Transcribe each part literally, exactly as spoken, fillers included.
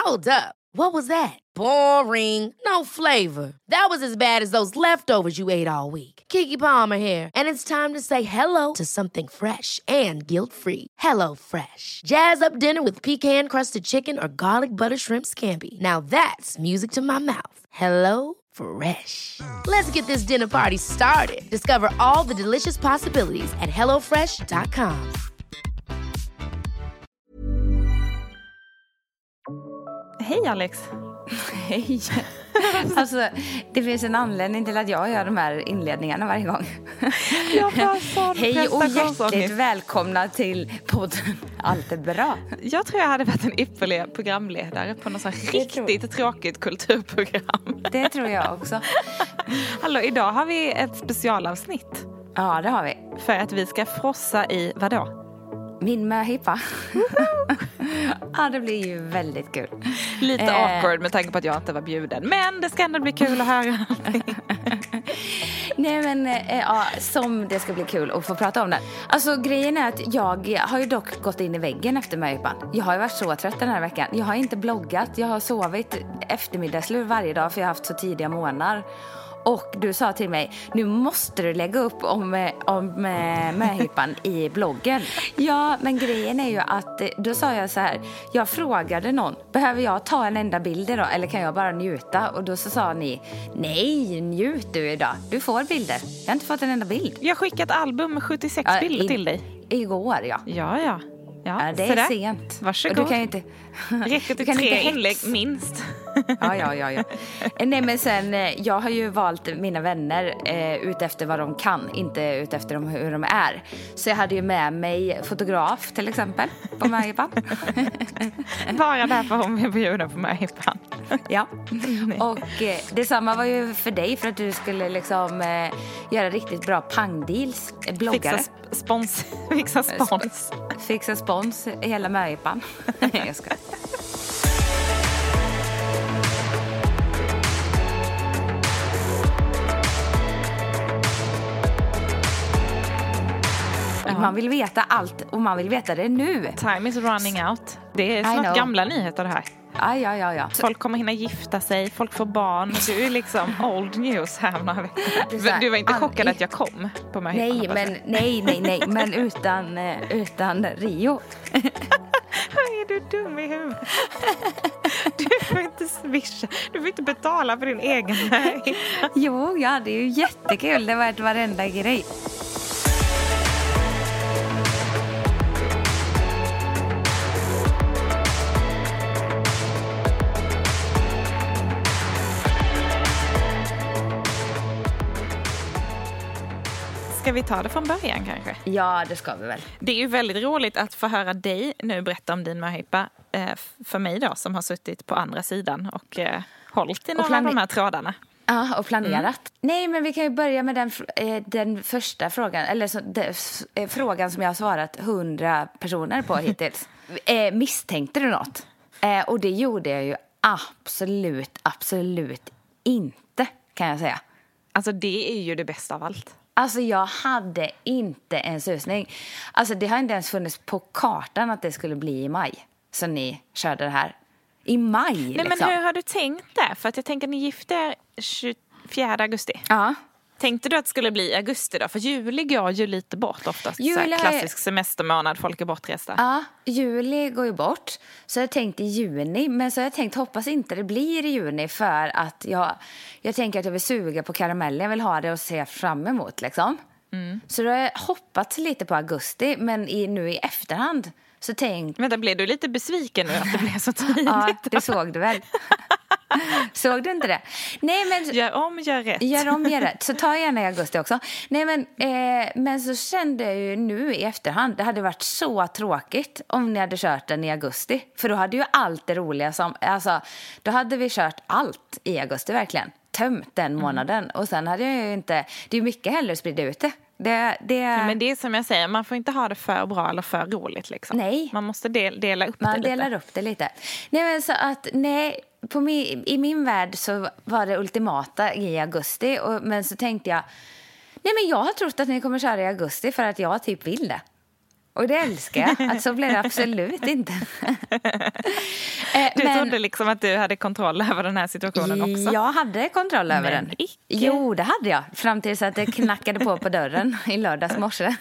Hold up. What was that? Boring. No flavor. That was as bad as those leftovers you ate all week. Keke Palmer here, and it's time to say hello to something fresh and guilt-free. Hello Fresh. Jazz up dinner with pecan-crusted chicken or garlic butter shrimp scampi. Now that's music to my mouth. Hello Fresh. Let's get this dinner party started. Discover all the delicious possibilities at hello fresh dot com. Hej Alex. Hej. Alltså, det finns en anledning till att jag gör de här inledningarna varje gång. Jag bara sa hej och hjärtligt välkomna till podden Allt är bra. Jag tror jag hade varit en ypperlig programledare på något så riktigt tror... tråkigt kulturprogram. Det tror jag också. Hallå, idag har vi ett specialavsnitt. Ja, det har vi. För att vi ska frossa i, vadå? Min möhippa. Ja, det blir ju väldigt kul. Lite eh. awkward med tanke på att jag inte var bjuden. Men det ska ändå bli kul att höra. Nej men, eh, ja, som det ska bli kul att få prata om det. Alltså grejen är att jag har ju dock gått in i väggen efter möhippan. Jag har ju varit så trött den här veckan. Jag har inte bloggat. Jag har sovit eftermiddagslur varje dag för jag har haft så tidiga månader. Och du sa till mig, nu måste du lägga upp om, om möhippan i bloggen. Ja, men grejen är ju att, då sa jag så här, jag frågade någon, behöver jag ta en enda bild då? Eller kan jag bara njuta? Och då så sa ni, nej, njut du idag. Du får bilder. Jag har inte fått en enda bild. Jag har skickat album med sjuttiosex ja, bilder i, till dig. Igår, ja. Ja, ja. Ja, ja det är sent. Varsågod. Och du kan ju inte... Räcker till tre inlägg minst. Ja, ja, ja, ja. Nej, men sen, jag har ju valt mina vänner eh, ut efter vad de kan, inte ut efter dem, hur de är. Så jag hade ju med mig fotograf till exempel på möhippan. Bara därför hon vill bjuda på möhippan. Ja, och eh, detsamma var ju för dig för att du skulle liksom eh, göra riktigt bra pangdeals, eh, bloggare. Fixa spons. Fixa spons. Fixa spons i hela möhippan. Jag ska. Man vill veta allt och man vill veta det nu. Time is running out. Det är snart gamla nyheter det här. Ja, ja, ja, ja. Folk kommer hinna gifta sig, folk får barn. Du är liksom old news här några veckor. Du var inte chockad att jag kom på mig. Nej, men nej, nej, nej, men utan utan Rio. Är du dum i huvudet? Du får inte swisha. Du får inte betala för din egen väg. Jo, ja, det är ju jättekul. Det var ett varenda grej. Ska vi ta det från början kanske? Ja, det ska vi väl. Det är ju väldigt roligt att få höra dig nu berätta om din möhippa eh, för mig då, som har suttit på andra sidan och eh, hållit i några plane- av de här trådarna. Ja, och planerat. Mm. Nej, men vi kan ju börja med den, eh, den första frågan, eller så, de, eh, frågan som jag har svarat hundra personer på hittills. eh, misstänkte du något? Eh, och det gjorde jag ju absolut, absolut inte, kan jag säga. Alltså det är ju det bästa av allt. Alltså jag hade inte en susning. Alltså det har inte ens funnits på kartan att det skulle bli i maj. Så ni körde det här. I maj Nej, liksom. Men hur har du tänkt det? För att jag tänker att ni gifte er tjugofjärde augusti. Ja. Tänkte du att det skulle bli i augusti då? För juli går ju lite bort oftast. Juli så klassisk semestermånad, folk är bortresta. Ja, juli går ju bort. Så jag tänkte i juni. Men så har jag tänkt, hoppas inte det blir i juni. För att jag, jag tänker att jag vill suga på karamellen. Jag vill ha det och se fram emot liksom. Mm. Så då har jag hoppats lite på augusti. Men i, nu i efterhand så tänkte... Vänta, blev du lite besviken nu att det blev så tidigt? Ja, det såg du väl. Såg du inte det? Nej, men gör om, gör rätt. Gör om, gör rätt. Så ta gärna i augusti också. Nej, men, eh, men så kände jag ju nu i efterhand, det hade varit så tråkigt om ni hade kört den i augusti. För då hade ju allt det roliga som, alltså, då hade vi kört allt i augusti verkligen. Tömt den månaden. Mm. Och sen hade jag ju inte, det är mycket hellre att sprida ut det. Det, det... Ja, men det är som jag säger, man får inte ha det för bra eller för roligt liksom. Nej. Man måste del, dela upp man det lite. Man delar upp det lite. Nej, men så att, nej, på min, i min värld så var det ultimata i augusti. Och, men så tänkte jag, nej men jag har trott att ni kommer köra i augusti för att jag typ vill det. Och det älskar jag. Att så blir det absolut inte. Du men, trodde liksom att du hade kontroll över den här situationen också? Jag hade kontroll över men den. Icke. Jo, det hade jag. Fram tills att det knackade på på dörren i lördags morse.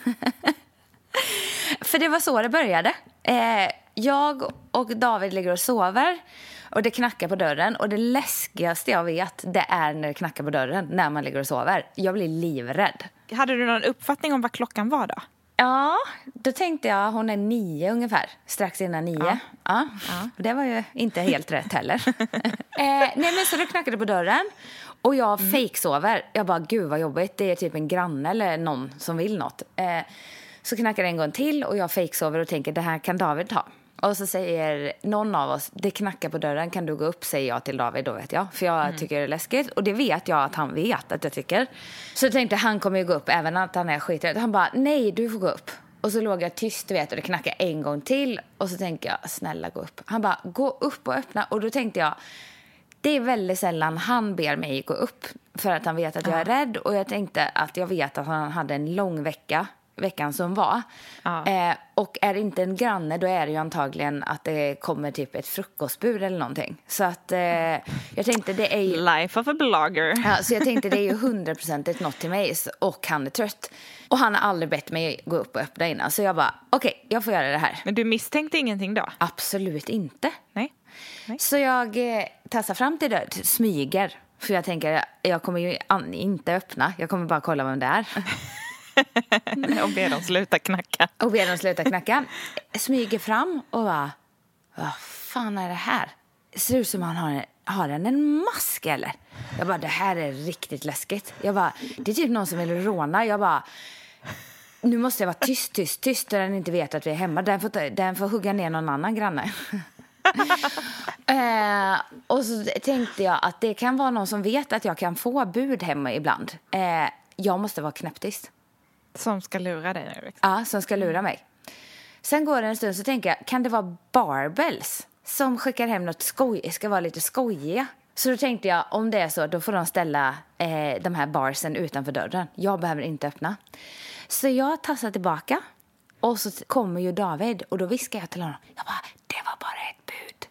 För det var så det började. Eh, jag och David ligger och sover. Och det knackar på dörren. Och det läskigaste jag vet, det är när det knackar på dörren. När man ligger och sover. Jag blir livrädd. Hade du någon uppfattning om vad klockan var då? Ja, då tänkte jag hon är nio ungefär. Strax innan nio. Ja. Ja. Ja. Det var ju inte helt rätt heller. eh, nej men så det knackade på dörren. Och jag mm. fejksover. Jag bara, gud vad jobbigt. Det är typ en granne eller någon som vill något. Eh, så knackar det en gång till och jag fejksover och tänker, det här kan David ta. Och så säger någon av oss, det knackar på dörren, kan du gå upp, säger jag till David, då vet jag. För jag mm. tycker det är läskigt. Och det vet jag att han vet att jag tycker. Så jag tänkte, han kommer ju gå upp även att han är skiträdd. Han bara, nej du får gå upp. Och så låg jag tyst, du vet, och det knackade en gång till. Och så tänkte jag, snälla gå upp. Han bara, gå upp och öppna. Och då tänkte jag, det är väldigt sällan han ber mig gå upp. För att han vet att jag är rädd. Och jag tänkte att jag vet att han hade en lång vecka. Veckan som var. Ja. Eh, och är det inte en granne, då är det ju antagligen att det kommer typ ett frukostbud eller någonting. Så att eh, jag tänkte det är ju... Life of a blogger. Ja, så jag tänkte det är ju hundraprocentigt något till mig. Och han är trött. Och han har aldrig bett mig gå upp och öppna innan. Så jag bara, okej, okay, jag får göra det här. Men du misstänkte ingenting då? Absolut inte. Nej. Nej. Så jag eh, tassar fram till det, smyger. För jag tänker, jag kommer ju an- inte öppna. Jag kommer bara kolla vem det är. Och ber dem sluta knacka. Och ber dem sluta knacka. Smyger fram och bara, vad fan är det här? Ser ut som han har, har en, en mask eller? Jag bara, det här är riktigt läskigt. Jag bara, det är typ någon som vill råna. Jag bara, nu måste jag vara tyst, tyst, tyst. Där den inte vet att vi är hemma. Den får, den får hugga ner någon annan granne. eh, och så tänkte jag att det kan vara någon som vet att jag kan få bud hemma ibland. Eh, jag måste vara knäpptyst. Som ska lura dig nu? Ja, som ska lura mig. Sen går det en stund så tänker jag, kan det vara Barbells som skickar hem något skoj, ska vara lite skojiga? Så då tänkte jag, om det är så, då får de ställa eh, de här barsen utanför dörren. Jag behöver inte öppna. Så jag tassar tillbaka och så kommer ju David och då viskar jag till honom. Jag bara, det var bara ett bud.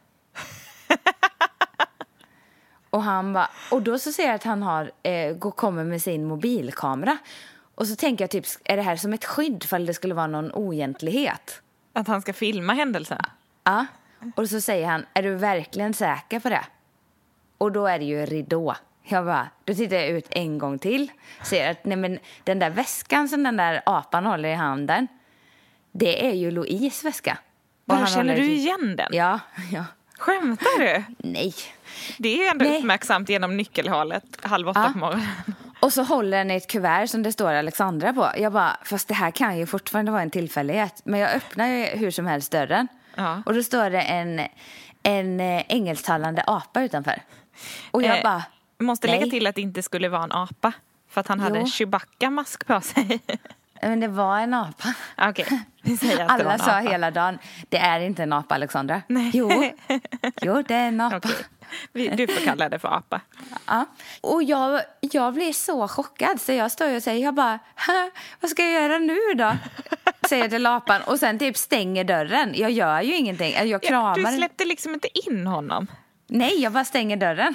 och han bara, och då så ser jag att han har, eh, går, kommer med sin mobilkamera. Och så tänker jag typ, är det här som ett skydd för att det skulle vara någon oegentlighet? Att han ska filma händelsen? Ja, och så säger han, är du verkligen säker på det? Och då är det ju ridå. Jag bara, då tittar jag ut en gång till. Ser att nej men, den där väskan som den där apan håller i handen, det är ju Louise väska. Och han känner du igen den? Ja, ja. Skämtar du? Nej. Det är ändå nej. Uppmärksamt genom nyckelhålet halv åtta ja. på morgonen. Och så håller den i ett kuvert som det står Alexandra på. Jag bara, fast det här kan ju fortfarande vara en tillfällighet. Men jag öppnar ju hur som helst dörren. Ja. Och då står det en, en engelsktalande apa utanför. Och jag eh, bara, måste nej. lägga till att det inte skulle vara en apa. För att han jo. hade en Chewbacca-mask på sig. Men det var en apa. Okej, vi säger att alla det var en sa apa. Hela dagen, det är inte en apa, Alexandra. Nej. Jo, jo det är en apa. Okay. Du får kalla det för apa. Ja. Och jag, jag blir så chockad. Så jag står och säger, jag bara, vad ska jag göra nu då? Säger till apan. Och sen typ stänger dörren. Jag gör ju ingenting. Jag kramar. Ja, du släppte liksom inte in honom. Nej, jag bara stänger dörren.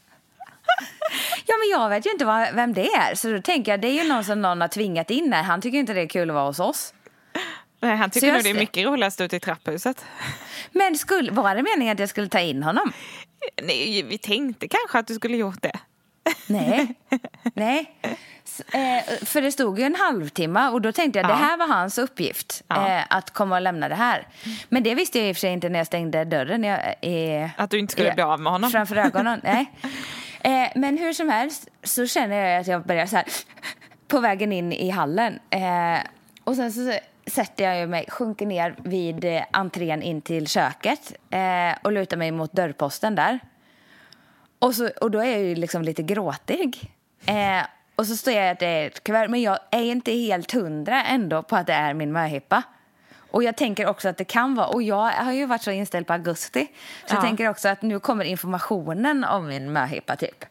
Ja, men jag vet ju inte vad, vem det är. Så då tänker jag, det är ju någon som någon har tvingat in där. Han tycker inte det är kul att vara hos oss. Nej, han tycker nog det är mycket roligast ute i trapphuset. Men skulle, var det meningen att jag skulle ta in honom? Nej, vi tänkte kanske att du skulle gjort det. Nej, nej. Eh, för det stod ju en halvtimme och då tänkte jag, ja. Det här var hans uppgift. Ja. Eh, att komma och lämna det här. Men det visste jag i och för sig inte när jag stängde dörren. Jag, eh, att du inte skulle eh, bli av med honom. Framför ögonen, nej. Eh, men hur som helst så känner jag att jag börjar så här på vägen in i hallen. Eh, och sen så sätter jag mig, sjunker ner vid eh, entrén in till köket eh, och lutar mig mot dörrposten där. Och, så, och då är jag ju liksom lite gråtig. Eh, och så står jag att det är ett kuvert, men jag är inte helt hundra ändå på att det är min möhippa. Och jag tänker också att det kan vara, och jag har ju varit så inställd på augusti, så ja. Jag tänker också att nu kommer informationen om min möhippa typ.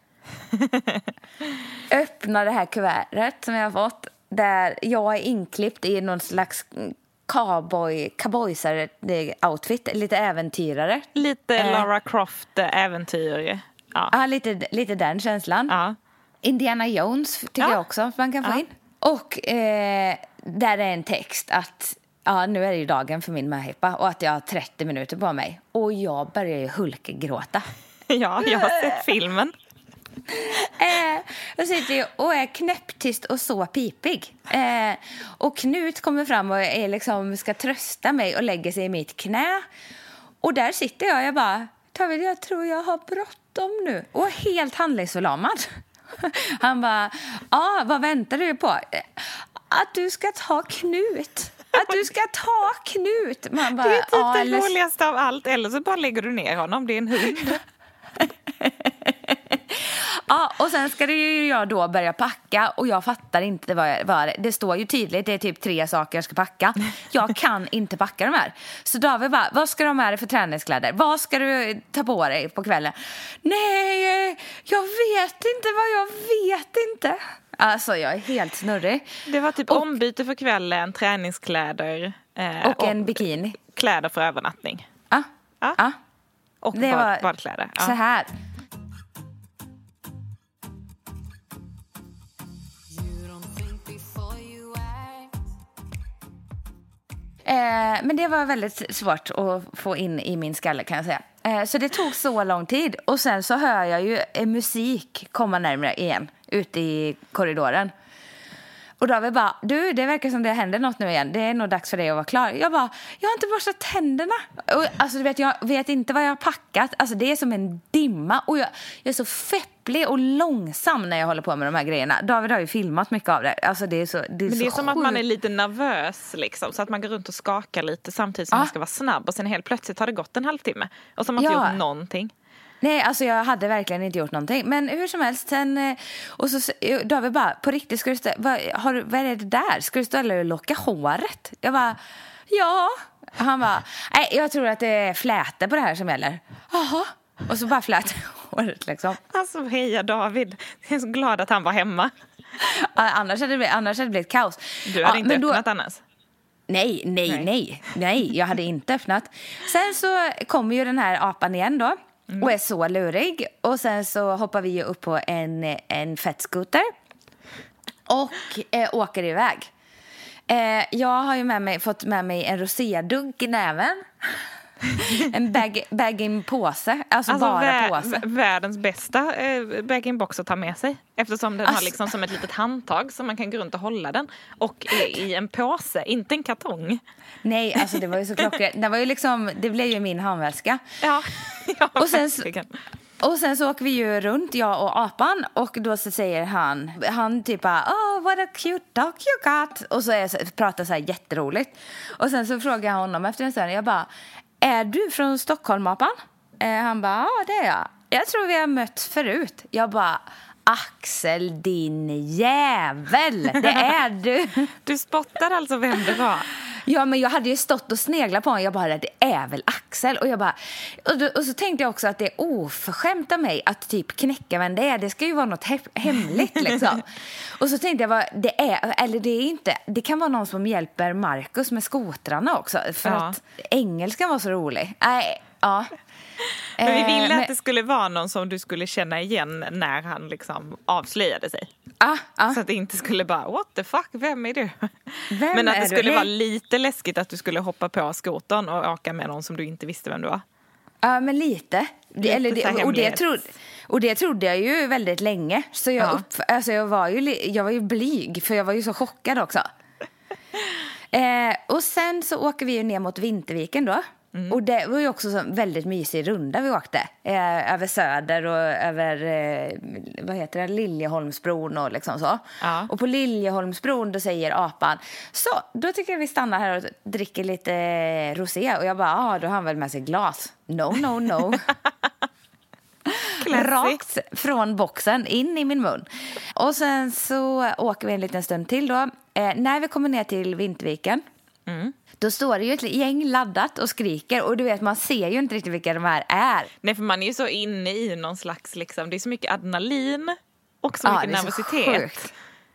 Öppna det här kuvertet som jag har fått, där jag är inklippt i någon slags cowboy, cowboysare outfit, lite äventyrare. Lite eh. Lara Croft-äventyr. Ja, ah, lite, lite den känslan. Ja. Indiana Jones tycker ja. jag också att man kan få ja. in. Och eh, där är en text att ja, nu är det ju dagen för min möhippa och att jag har trettio minuter på mig. Och jag börjar ju hulkgråta. Ja, jag har sett filmen. Eh, jag sitter ju och är knäpptyst och så pipig. Eh, och Knut kommer fram och är liksom, ska trösta mig och lägger sig i mitt knä. Och där sitter jag och jag bara, David, jag tror jag har bråttom nu. Och helt handlingsförlamad. Han bara, ja, vad väntar du på? Att du ska ta Knut. Att du ska ta Knut. Man bara, det är typ ja, det eller... roligaste av allt. Eller så bara lägger du ner honom, det är en hund. Ja, och sen ska det ju jag då börja packa. Och jag fattar inte vad, jag, vad det står ju tydligt. Det är typ tre saker jag ska packa. Jag kan inte packa de här. Så David bara, vad ska de här för träningskläder? Vad ska du ta på dig på kvällen? Nej, jag vet inte vad jag vet inte. Alltså jag är helt snurrig. Det var typ och, ombyte för kvällen, träningskläder. Eh, och en och bikini. Kläder för övernattning. Ja, ja. ja. Och det bad, var badkläder. Ja. Så här. Eh, men det var väldigt svårt att få in i min skalle kan jag säga. Eh, så det tog så lång tid. Och sen så hör jag ju eh, musik komma närmare igen ute i korridoren. Och då var vi bara, du, det verkar som det händer något nu igen. Det är nog dags för dig att vara klar. Jag bara, jag har inte borstat tänderna. Och, alltså du vet, jag vet inte vad jag har packat. Alltså det är som en dimma. Och jag, jag är så fepplig och långsam när jag håller på med de här grejerna. David har ju filmat mycket av det. Alltså det är så, det är Men det så är som sjukt. att man är lite nervös liksom. Så att man går runt och skakar lite samtidigt som ah. man ska vara snabb. Och sen helt plötsligt har det gått en halvtimme. Och så har man inte ja. gjort någonting. Nej, alltså jag hade verkligen inte gjort någonting. Men hur som helst, sen... Och så David bara, på riktigt, ska du stå, vad, har du, vad är det där? Ska du ställa och locka håret? Jag bara, ja. Han bara, nej, jag tror att det är fläte på det här som gäller. Jaha. Och så bara flät håret liksom. Alltså, heja David. Jag är så glad att han var hemma. annars, hade det blivit, annars hade det blivit kaos. Du hade ja, inte öppnat då, annars? Nej, nej, nej, nej. Nej, jag hade inte öppnat. Sen så kommer ju den här apan igen då. Mm. Och är så lurig. Och sen så hoppar vi ju upp på en, en fettskoter. Och eh, åker iväg. Eh, jag har ju med mig, fått med mig en rosédunk i näven. En bag, bag-in-påse. Alltså, alltså bara vä- påse. Världens bästa eh, bag-in-box att ta med sig. Eftersom den alltså, har liksom som ett litet handtag som man kan gå runt och hålla den. Och i en påse, inte en kartong. Nej, alltså det var ju så klockrent. Det var ju liksom, det blev ju min handväska. Ja, ja och sen så, och sen så åker vi ju runt, jag och apan. Och då så säger han, han typ bara, oh, what a cute dog you got. Och så, är, så pratar så här jätteroligt. Och sen så frågar jag honom efter en stund, jag bara, är du från Stockholm, apan? Eh, han bara, ja det är jag. Jag tror vi har mött förut. Jag bara, Axel, din jävel, det är du. Du spottar alltså vem det var. Ja, men jag hade ju stått och sneglat på honom. Jag bara, det är väl Axel. Och jag bara, och, då, och så tänkte jag också att det är oförskämt av mig att typ knäcka vem det är. Det ska ju vara något he- hemligt liksom. Och så tänkte jag, vad det är, eller det är inte, det kan vara någon som hjälper Marcus med skotrarna också. För ja. att engelskan var så rolig. Nej, ja. Men vi ville att det skulle vara någon som du skulle känna igen när han liksom avslöjade sig. Ah, ah. Så att det inte skulle bara, what the fuck, vem är du? Vem Men att det skulle du? vara lite läskigt att du skulle hoppa på skotern och åka med någon som du inte visste vem du var. Ja, men lite. lite Eller det, och, det trodde, och det trodde jag ju väldigt länge. Så jag, ja. upp, alltså jag, var ju, jag var ju blyg, för jag var ju så chockad också. eh, och sen så åker vi ju ner mot Vinterviken då. Mm. Och det var ju också en väldigt mysig runda vi åkte. Eh, över Söder och över eh, vad heter det, Liljeholmsbron och liksom så. Ja. Och på Liljeholmsbron då säger apan, så då tycker jag vi stannar här och dricker lite rosé. Och jag bara, ja ah, då har han väl med sig glas. No, no, no. Rakt från boxen in i min mun. Och sen så åker vi en liten stund till då. Eh, när vi kommer ner till Vinterviken. Mm. Då står det ju ett gäng laddat och skriker. Och du vet, man ser ju inte riktigt vilka de här är. Nej, för man är ju så inne i någon slags liksom, det är så mycket adrenalin och så mycket ja, det är nervositet. Så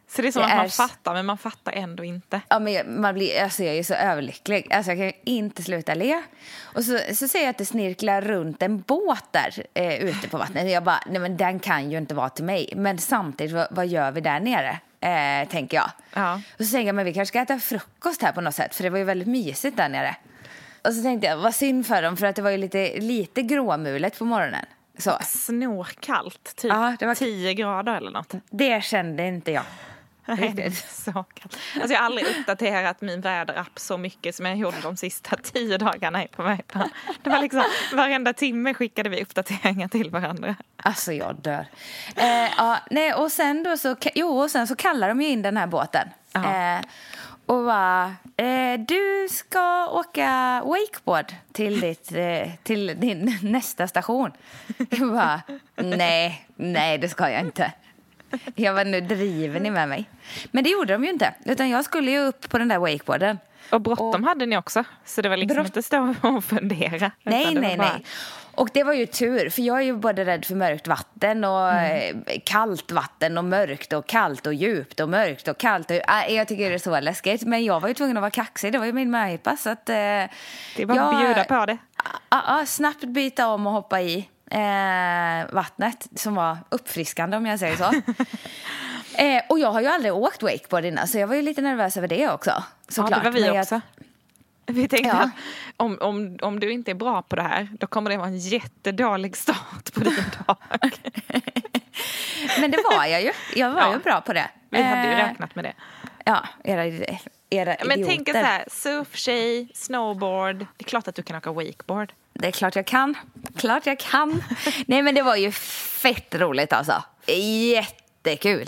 Så det är som det att är... man fattar, men man fattar ändå inte. Ja, men man blir, alltså jag är så överlycklig. Alltså jag kan inte sluta le. Och så, så säger jag att det snirklar runt en båt där eh, ute på vattnet. Och jag bara, nej men den kan ju inte vara till mig. Men samtidigt, vad, vad gör vi där nere? Eh, tänker jag. Ja. Och så tänker jag, men vi kanske ska äta frukost här på något sätt. För det var ju väldigt mysigt där nere. Och så tänkte jag, vad synd för dem. För att det var ju lite, lite gråmulet på morgonen. Så. Snorkallt, typ Ja, det var... tio grader eller något. Det kände inte jag. Nej, så kallt. Alltså jag har aldrig uppdaterat min väderapp så mycket som jag gjorde de sista tio dagarna på mig. Det var liksom, varenda timme skickade vi uppdateringar till varandra. Alltså jag dör. Eh, ja, nej, och sen då så, jo, och sen så kallar de ju in den här båten. Eh, och bara, eh, du ska åka wakeboard till, ditt, eh, till din nästa station. Jag bara, nej, nej det ska jag inte. Jag var nu driver ni med mig. Men det gjorde de ju inte. Utan jag skulle ju upp på den där wakeboarden. Och bråttom och... hade ni också. Så det var liksom brott... inte stå och fundera. Nej, nej, bara... nej. Och det var ju tur. För jag är ju både rädd för mörkt vatten och mm. kallt vatten och mörkt och kallt och djupt och mörkt och kallt. Och, äh, jag tycker det är så läskigt. Men jag var ju tvungen att vara kaxig. Det var ju min möhippa. Så att... Eh, det var jag... bjuda på det. Ja, äh, äh, snabbt byta om och hoppa i. Eh, vattnet som var uppfriskande om jag säger så. eh, och jag har ju aldrig åkt wakeboard innan, så jag var ju lite nervös över det också. Ja, det var vi jag... också. Vi tänkte ja. att om, om, om du inte är bra på det här, då kommer det vara en jättedålig start på din dag. Men det var jag ju. Jag var ja. ju bra på det. Vi hade ju räknat med det. Ja, era, era Men idioter. tänk så här, surftjej, snowboard. Det är klart att du kan åka wakeboard. Det är klart jag kan. Klart jag kan. Nej, men det var ju fett roligt alltså. Jättekul.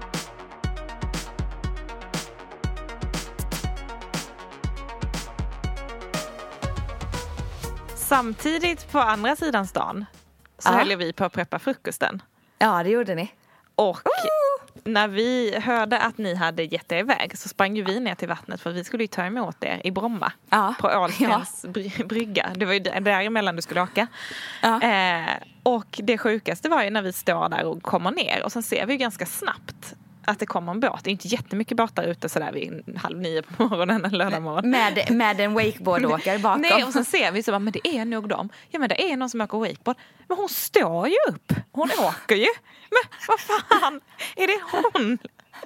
Samtidigt på andra sidan stan så ja. höll vi på att preppa frukosten. Ja, det gjorde ni. Och när vi hörde att ni hade gett er iväg så sprang ju vi ner till vattnet för vi skulle ju ta emot er i Bromma ja. på Ålstens ja. brygga. Det var ju däremellan du skulle åka. Ja. Eh, och det sjukaste var ju när vi står där och kommer ner och sen ser vi ju ganska snabbt att det kommer en båt. Det är inte jättemycket båtar ute sådär vid halv nio på morgonen en lördag morgon. Med, med en wakeboardåkare bakom. Nej, och sen ser vi så bara, men det är nog dem. Ja, men det är någon som åker wakeboard. Men hon står ju upp. Hon åker ju. Men vad fan, är det hon?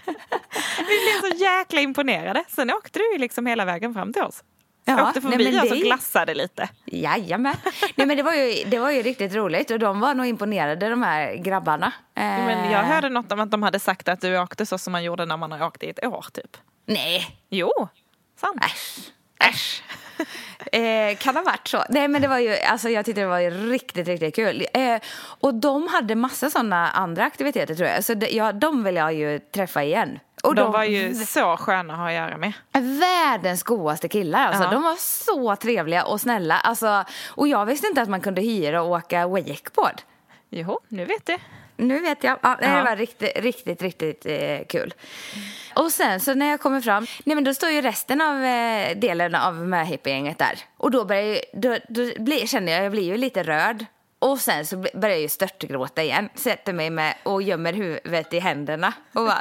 Vi blev så jäkla imponerade. Sen åkte du ju liksom hela vägen fram till oss. Jag ja, åkte förbi nej, och det... så glassade lite. Jajamän. Nej, men det var, ju, det var ju riktigt roligt. Och de var nog imponerade, de här grabbarna. Eh... Men jag hörde något om att de hade sagt att du åkte så som man gjorde när man har åkt i ett år, typ. Nej. Jo, sant. Äsch. Äsch. eh, kan ha varit så. Nej, men det var ju, alltså jag tyckte det var ju riktigt, riktigt kul. Eh, och de hade massa sådana andra aktiviteter, tror jag. Så det, ja, de vill jag ju träffa igen. Och de, de var ju så sköna att ha att göra med. Världens godaste killar. Alltså. Ja. De var så trevliga och snälla. Alltså, och jag visste inte att man kunde hyra och åka wakeboard. Jo, nu vet du. Nu vet jag. Ja, det ja. var riktigt, riktigt, riktigt eh, kul. Och sen så när jag kommer fram, nej men då står ju resten av eh, delen av möhippa-gänget där. Och då börjar jag, då, då blir, känner jag, jag blir ju lite rörd. Och sen så börjar jag ju störtgråta igen. Sätter mig med och gömmer huvudet i händerna. Och bara...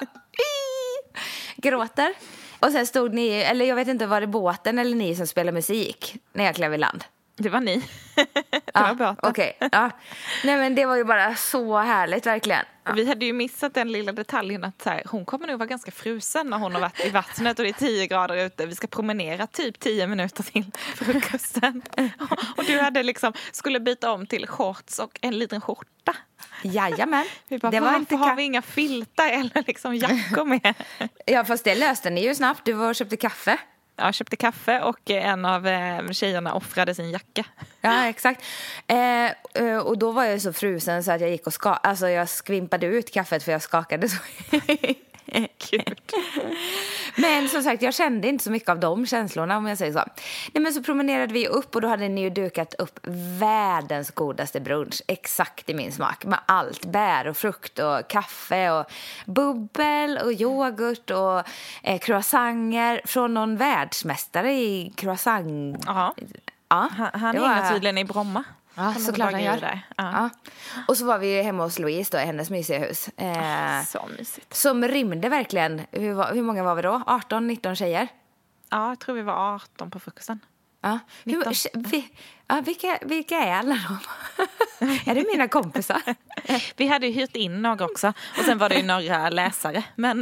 gråter. Och sen stod ni, eller jag vet inte, var det båten eller ni som spelade musik när jag klev i land? Det var ni. Det ja, var båten. Okej. Okay. Ja. Nej, men det var ju bara så härligt, verkligen. Ja. Vi hade ju missat den lilla detaljen att så här, hon kommer nog vara ganska frusen när hon har varit i vattnet och det är tio grader ute. Vi ska promenera typ tio minuter till frukosten. Och du hade liksom, skulle byta om till shorts och en liten skjorta. Jajamän. Vi bara, det var inte har vi inga filtar eller liksom jackor med? Ja, fast det löste ni ju snabbt. Du var och köpte kaffe. Jag köpte kaffe och en av eh, tjejerna offrade sin jacka. Ja, exakt. Eh, och då var jag så frusen så att jag gick och ska- alltså jag skvimpade ut kaffet för jag skakade så. Kul. Men som sagt, jag kände inte så mycket av de känslorna, om jag säger så. Nej, men så promenerade vi upp och då hade ni ju dukat upp världens godaste brunch. Exakt i min smak. Med allt. Bär och frukt och kaffe och bubbel och yoghurt och eh, croissanter från någon världsmästare i croissant. Aha. Ja, Han, han det är var- inne tydligen i Bromma. Ja, Kan man såklart bara han ge gör. där. Ja. Ja. Och så var vi ju hemma hos Louise då, i hennes mysiga hus. Eh, Så mysigt. som rymde verkligen, hur, var- hur många var vi då? arton nitton tjejer? Ja, jag tror vi var arton på frukosten. Ja. Hur, nitton. vi, ja, vilka, vilka är alla de? Är det mina kompisar? Vi hade ju hyrt in några också. Och sen var det ju några läsare. Men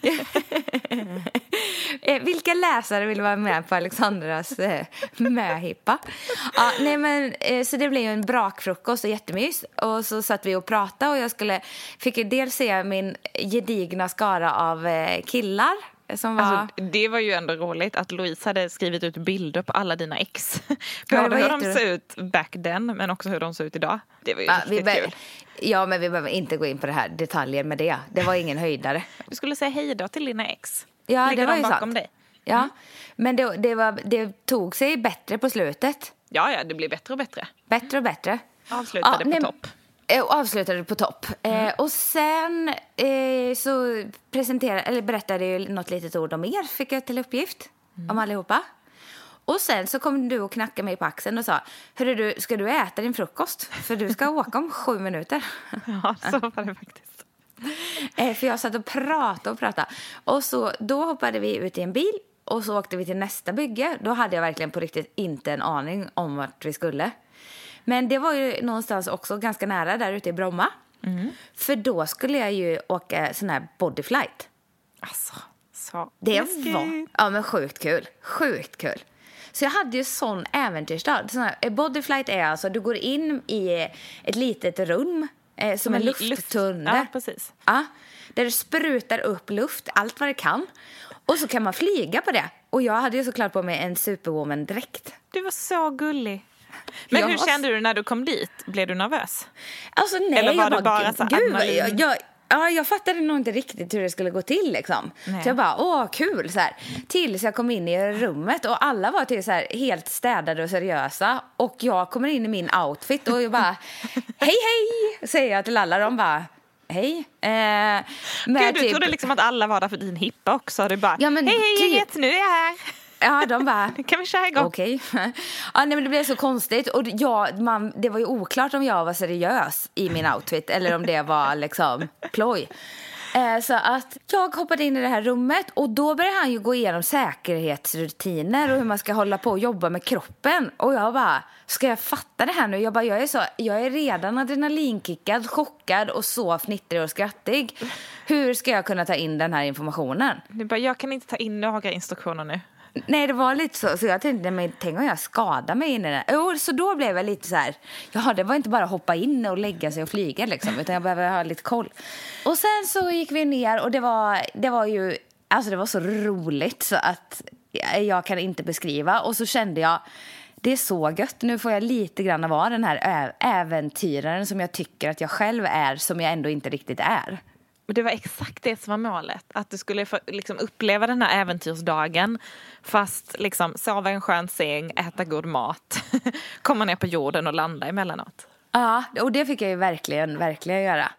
Eh, vilka läsare vill vara med på Alexandras eh, möhippa? Ja, nej men, eh, så det blev ju en brakfrukost och jättemys. Och så satt vi och pratade och jag skulle, fick ju dels se min gedigna skara av eh, killar som var... alltså, det var ju ändå roligt att Louise hade skrivit ut bilder på alla dina ex. Ja, det Både var hur de jätteroligt. ser ut back then, men också hur de ser ut idag. Det var ju Ja, vi riktigt be- kul. ja, men vi behöver inte gå in på det här detaljer med det. Det var ingen höjdare. Du skulle säga hej då till dina ex. Ja, Ligger det var de ju bakom sant. dig? Ja, men det, det, var, det tog sig bättre på slutet. Ja, ja, det blir bättre och bättre. Bättre och bättre. Avslutade på nej, topp. eh, Och avslutade på topp. Mm. Eh, och sen eh, så presenterade, eller berättade jag något litet ord om er, fick jag till uppgift Mm. om allihopa. Och sen så kom du och knackade mig på axeln och sa, hörru du, ska du äta din frukost? För du ska åka om sju minuter. Ja, så var det faktiskt. Eh, för jag satt och pratade och pratade. Och så, då hoppade vi ut i en bil och så åkte vi till nästa bygge. Då hade jag verkligen på riktigt inte en aning om vart vi skulle. Men det var ju någonstans också ganska nära där ute i Bromma. Mm. För då skulle jag ju åka sån här bodyflight. Alltså, så Det läskigt. var ja, men sjukt kul. Sjukt kul. Så jag hade ju sån äventyrsstad. Sån här, bodyflight är alltså, du går in i ett litet rum eh, som en luft- lufttunnel. Ja, precis. Ja, där det sprutar upp luft, allt vad det kan. Och så kan man flyga på det. Och jag hade ju såklart på mig en Superwoman-dräkt. Du var så gullig. Men Jag hur var- kände du när du kom dit? Blev du nervös? Alltså nej, Eller var jag det bara så gud, adrenalin? jag, jag, ja, jag fattade nog inte riktigt hur det skulle gå till liksom. Nej. Så jag bara, åh kul så här. Tills jag kom in i rummet och alla var till så här helt städade och seriösa. Och jag kommer in i min outfit och jag bara, hej hej, säger jag till alla. De bara, hej. Eh, med Gud, du typ- trodde liksom att alla var där för din hippa också. Du bara, Ja, men hej hej typ- gänget, nu är jag här. Ja, de bara, Nu kan vi köra igång. okej. Ja, nej, men det blev så konstigt. Och jag, man, det var ju oklart om jag var seriös i min outfit eller om det var liksom ploj. Eh, så att jag hoppade in i det här rummet och då började han ju gå igenom säkerhetsrutiner och hur man ska hålla på och jobba med kroppen. Och jag bara, ska jag fatta det här nu? Jag bara, jag är, så, jag är redan adrenalinkickad, chockad och så fnittrig och skrattig. Hur ska jag kunna ta in den här informationen? Du bara, jag kan inte ta in några instruktioner nu. Nej, det var lite så. Så jag tänkte, men tänk om jag skadar mig in i den. Jo, så då blev jag lite så här, ja, det var inte bara hoppa in och lägga sig och flyga liksom, utan jag behöver ha lite koll. Och sen så gick vi ner och det var, det var ju, alltså det var så roligt så att jag kan inte beskriva. Och så kände jag, det är så gött. Nu får jag lite grann vara den här ä- äventyraren som jag tycker att jag själv är, som jag ändå inte riktigt är. Och det var exakt det som var målet. Att du skulle få, liksom, uppleva den här äventyrsdagen. Fast liksom, sova i en skön säng, äta god mat. Komma ner på jorden och landa emellanåt. Ja, och det fick jag ju verkligen, verkligen göra.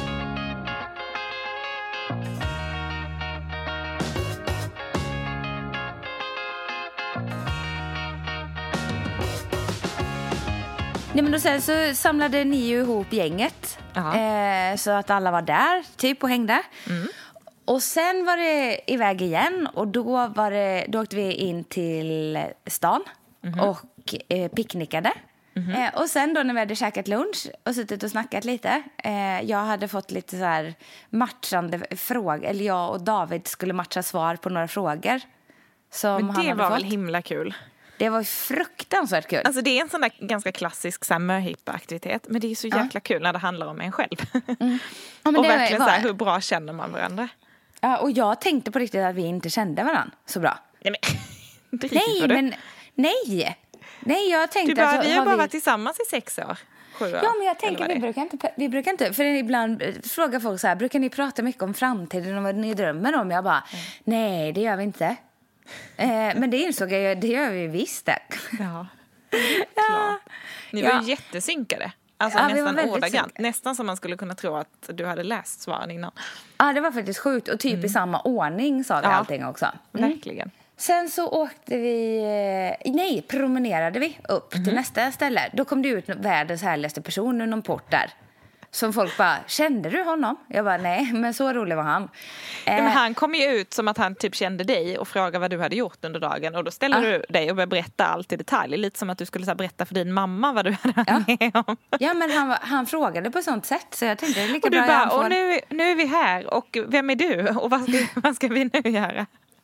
Nej, men då sen så samlade ni ju ihop gänget. Ja. Eh, så att alla var där, typ, och hängde. Mm. Och sen var det iväg igen. Och då, var det, då åkte vi in till stan mm-hmm. och eh, picknickade. Mm-hmm. Eh, och sen då när vi hade käkat lunch och suttit och snackat lite. Eh, jag hade fått lite så här matchande frågor. Eller jag och David skulle matcha svar på några frågor. Som Men han det hade var fått. väl himla kul. Det var fruktansvärt kul. Alltså det är en sån där ganska klassisk så här, möhippa-aktivitet. Men det är så jäkla Ja. kul när det handlar om en själv. Mm. Ja, men och det verkligen var- så här, hur bra känner man varandra? Ja, och jag tänkte på riktigt att vi inte kände varandra så bra. Nej, men driver Nej, du? men nej. Nej, jag tänkte Du bara, alltså, vi har har bara vi... varit tillsammans i sex år. Sju år. Ja, men jag eller tänker, vad vi det är. brukar, inte, vi brukar inte, för ibland eh, frågar folk så här, brukar ni prata mycket om framtiden och vad ni drömmer om? Jag bara, mm. nej, det gör vi inte. eh, men det insåg jag, det gör vi visst det. Ja, klart. Ni var Ja. ju jättesynkade. Alltså Ja, vi var nästan väldigt ordagrant. synkade. Nästan som man skulle kunna tro att du hade läst svaren innan. Ja, det var faktiskt sjukt och typ i samma ordning sa vi Ja. allting också. Mm. Verkligen. Sen så åkte vi, eh, nej, promenerade vi upp mm. till nästa ställe. Då kom det ut världens härligaste person ur någon port där. Som folk bara, kände du honom? Jag bara, nej, men så rolig var han. Ja, men han kom ju ut som att han typ kände dig och frågade vad du hade gjort under dagen. Och då ställde ah. du dig och började berätta allt i detalj. Lite som att du skulle så här, berätta för din mamma vad du hade ja. med om. Ja, men han, han frågade på sånt sätt. Så jag tänkte, det är lika och du bra bara, får... och nu, nu är vi här. Och vem är du? Och vad ska, vad ska vi nu göra?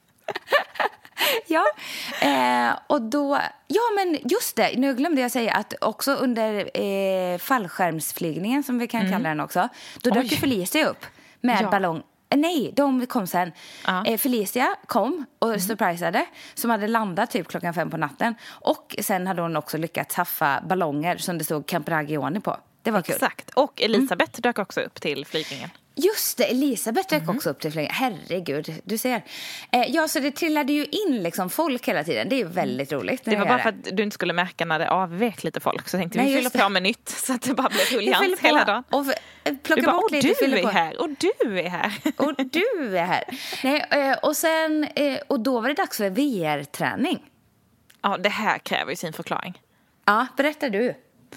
Ja, eh, och då, ja men just det, nu glömde jag säga att också under eh, fallskärmsflygningen som vi kan mm. kalla den också, då dök ju Felicia upp med ja. ballong. Nej, de kom sen. Uh-huh. Eh, Felicia kom och mm. surprisade, som hade landat typ klockan fem på natten. Och sen hade hon också lyckats haffa ballonger som det stod Campragioni på. Det var kul. Exakt, och Elisabeth mm. dök också upp till flygningen. Just det, Elisabeth dök mm. också upp till flygningen. Herregud, du ser. Eh, ja, så det trillade ju in liksom folk hela tiden. Det är ju väldigt roligt. Det var bara för att du inte skulle märka när det avvek lite folk. Så tänkte Nej, vi fyller på med nytt så att det bara blev ruljans hela dagen. Och plocka bara, bort och lite. Du är på. här, och du är här. Och du är här. Nej, eh, och sen, eh, och då var det dags för V R-träning. Ja, det här kräver ju sin förklaring. Ja, berättar du.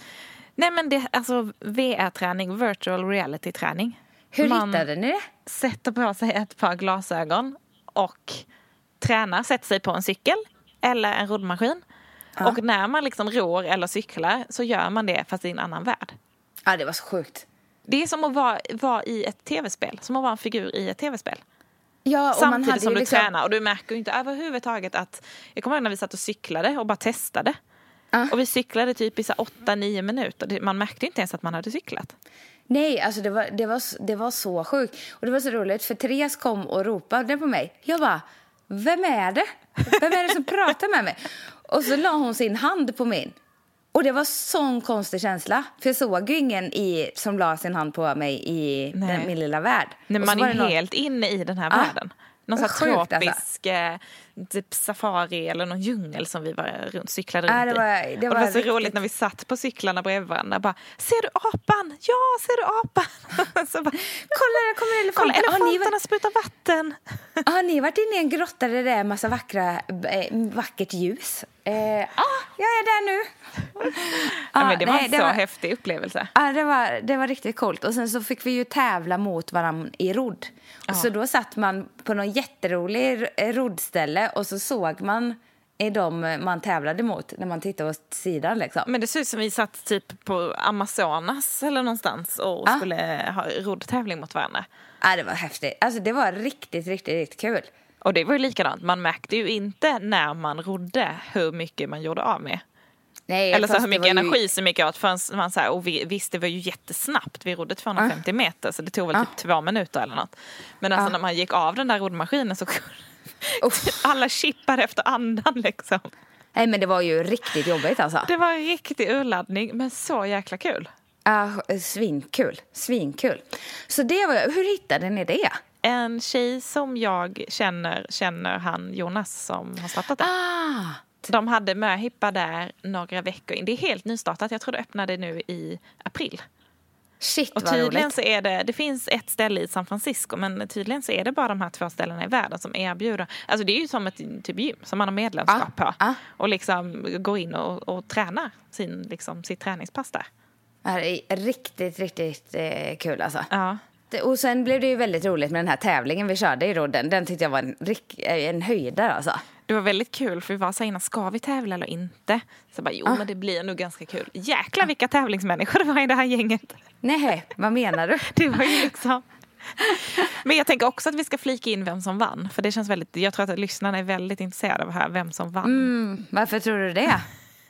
Nej, men det, alltså V R-träning, virtual reality-träning. Hur man hittade ni det? Sätter på sig ett par glasögon och tränar, sätter sig på en cykel eller en roddmaskin. Ja. Och när man liksom rår eller cyklar så gör man det fast i en annan värld. Ja, det var så sjukt. Det är som att vara, vara i ett tv-spel, som att vara en figur i ett tv-spel. Ja, och samtidigt man hade som du liksom... tränar och du märker ju inte överhuvudtaget att... Jag kommer ihåg när vi satt och cyklade och bara testade. Ja. Och vi cyklade typ i så åtta nio minuter. Man märkte inte ens att man hade cyklat. Nej, alltså det var, det, var, det var så sjukt. Och det var så roligt för Therese kom och ropade på mig. Jag bara, vem är det? Vem är det som pratar med mig? Och så la hon sin hand på min. Och det var sån konstig känsla. För jag såg ju ingen i, som la sin hand på mig i den, min lilla värld. Nej, man är någon... helt inne i den här ah, världen. Någon sån här tropisk alltså. typ safari eller någon djungel som vi var runt, cyklade runt ah, det var, det i. Och det var så riktigt roligt när vi satt på cyklarna bredvid varandra. Bara, ser du apan? Ja, ser du apan? Så bara, kolla, där kommer elefanten. Kolla, elefanterna var... sprutar vatten. Har ni varit inne i en grotta där det är en massa vackra, äh, vackert ljus? Ja, eh, ah, jag är där nu. Ja, men det var nej, en så det var, häftig upplevelse. Ja, det var, det var riktigt coolt. Och sen så fick vi ju tävla mot varandra i rodd. Och så då satt man på någon jätterolig roddställe och så såg man i de man tävlade mot när man tittade åt sidan liksom. Men det ser ut som vi satt typ på Amazonas eller någonstans och ja. skulle ha roddtävling mot varandra. Ja, det var häftigt. Alltså det var riktigt, riktigt, riktigt kul. Och det var ju likadant. Man märkte ju inte när man rodde hur mycket man gjorde av med. Nej, eller så hur mycket energi ju... så mycket åt förrän man så här, och vi, visst det var ju jättesnabbt. Vi rodde tvåhundrafemtio uh. meter så det tog väl uh. typ två minuter eller något. Men alltså uh. när man gick av den där roddmaskinen så alla chippade efter andan liksom. Nej, men det var ju riktigt jobbigt alltså. Det var en riktig urladdning men så jäkla kul. Ja, uh, svinkul. Svinkul. Så det var, hur hittade ni det? En tjej som jag känner känner han Jonas som har startat det. Ah. De hade möhippa där några veckor in. Det är helt nystartat. Jag tror det öppnade nu i april. Shit, och tydligen så är det, det finns ett ställe i San Francisco, men tydligen så är det bara de här två ställena i världen som erbjuder. Alltså det är ju som ett typ gym som man har medlemskap ah, på. Ah. Och liksom går in och, och tränar sin, liksom, sitt träningspass där. Det är riktigt, riktigt eh, kul alltså. Ja. Och sen blev det ju väldigt roligt med den här tävlingen vi körde i rodden. Den tyckte jag var en, en höjdare alltså. Det var väldigt kul för vi var så innan, ska vi tävla eller inte? Så bara, jo ah. men det blir nog ganska kul. Jäklar vilka tävlingsmänniskor det var i det här gänget. Nej, vad menar du? Det var ju liksom... Men jag tänker också att vi ska flika in vem som vann. För det känns väldigt, jag tror att lyssnarna är väldigt intresserade av här, vem som vann. Mm, varför tror du det?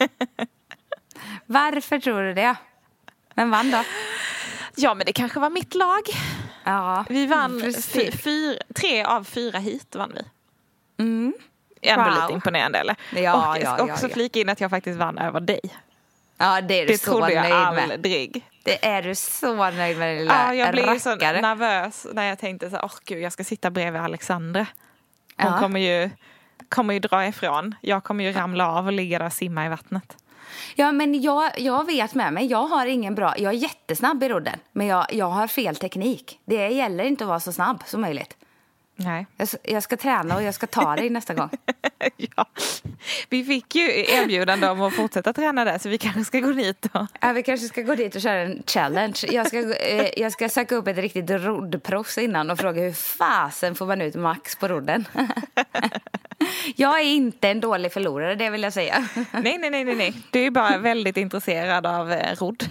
Varför tror du det? Vem vann då? Ja, men det kanske var mitt lag. Ja, vi vann fy, fyr, tre av fyra hit vann vi. Mm. Ändå wow. lite imponerande, eller? Ja, och jag ska ja, också ja, flika in att jag faktiskt vann över dig. Ja, det är du det så nöjd med. Det trodde jag aldrig. Det är du så nöjd med, lilla ja, jag blev rackare. Så nervös när jag tänkte så åh oh, gud, jag ska sitta bredvid Alexandra. Hon ja. kommer ju kommer ju dra ifrån. Jag kommer ju ramla av och ligga där och simma i vattnet. Ja, men jag, jag vet med mig. Jag har ingen bra... Jag är jättesnabb i rodden. Men jag, jag har fel teknik. Det gäller inte att vara så snabb som möjligt. Nej. Jag, jag ska träna och jag ska ta dig nästa gång. Ja. Vi fick ju erbjudande om att fortsätta träna där, så vi kanske ska gå dit då. Ja, vi kanske ska gå dit och köra en challenge. Jag ska, eh, jag ska söka upp ett riktigt roddproffs innan och fråga hur fasen får man ut max på rodden. Jag är inte en dålig förlorare, det vill jag säga. Nej, nej, nej, nej, nej. Du är bara väldigt intresserad av eh, rodd.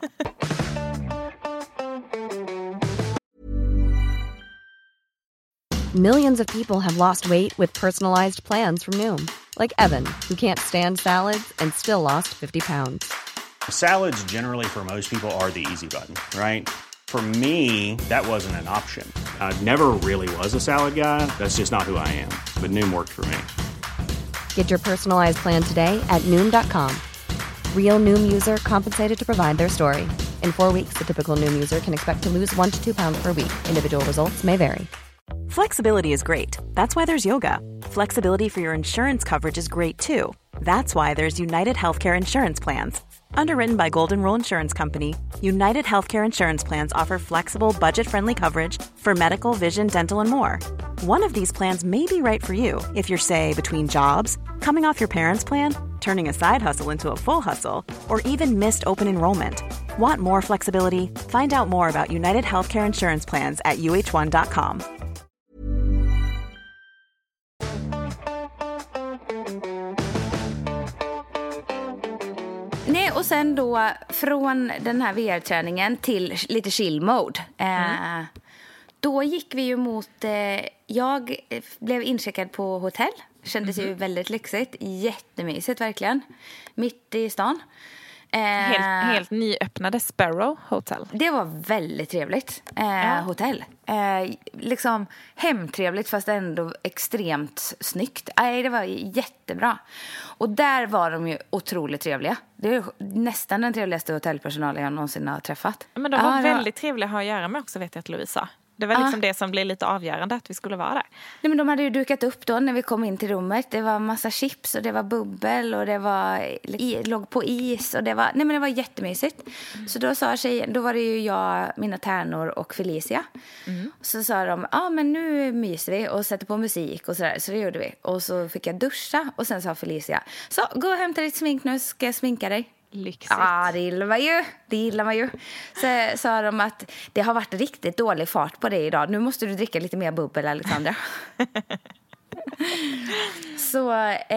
Millions of people have lost weight with personalized plans from Noom. Like Evan, who can't stand salads and still lost fifty pounds. Salads generally for most people are the easy button, right? For me, that wasn't an option. I never really was a salad guy. That's just not who I am. But Noom worked for me. Get your personalized plan today at Noom dot com. Real Noom user compensated to provide their story. In four weeks, the typical Noom user can expect to lose one to two pounds per week. Individual results may vary. Flexibility is great. That's why there's yoga. Flexibility for your insurance coverage is great too. That's why there's United Healthcare Insurance Plans. Underwritten by Golden Rule Insurance Company, United Healthcare Insurance Plans offer flexible, budget-friendly coverage for medical, vision, dental, and more. One of these plans may be right for you if you're, say, between jobs, coming off your parents' plan, turning a side hustle into a full hustle, or even missed open enrollment. Want more flexibility? Find out more about United Healthcare Insurance Plans at U H one dot com. Nej, och sen då från den här V R-träningen till lite chill mode. Mm. Eh, då gick vi ju mot... Eh, jag blev incheckad på hotell. Kändes mm. ju väldigt lyxigt. Jättemysigt, verkligen. Mitt i stan. Eh, helt, helt nyöppnade Sparrow Hotel. Det var väldigt trevligt eh, ja. hotell. Eh, liksom hemtrevligt fast ändå extremt snyggt. Nej, det var jättebra. Och där var de ju otroligt trevliga. Det är nästan den trevligaste hotellpersonalen jag någonsin har träffat. Men de var ah, väldigt var... trevliga att ha att göra med också, vet jag att Lovisa. Det var liksom ah. det som blev lite avgörande att vi skulle vara där. Nej, men de hade ju dukat upp då när vi kom in till rummet. Det var massa chips och det var bubbel och det var i, låg på is och det var nej men det var jättemysigt. Mm. Så då sa tjejen, då var det ju jag, mina tärnor och Felicia. Mm. Så sa de, ja ah, men nu myser vi och sätter på musik och sådär. Så det gjorde vi. Och så fick jag duscha och sen sa Felicia, så gå och hämta ditt smink nu, ska jag sminka dig. Lyxigt. Ja, det gillar man ju. Det gillar man ju. Så sa de att det har varit riktigt dålig fart på det idag. Nu måste du dricka lite mer bubbel, Alexandra. Så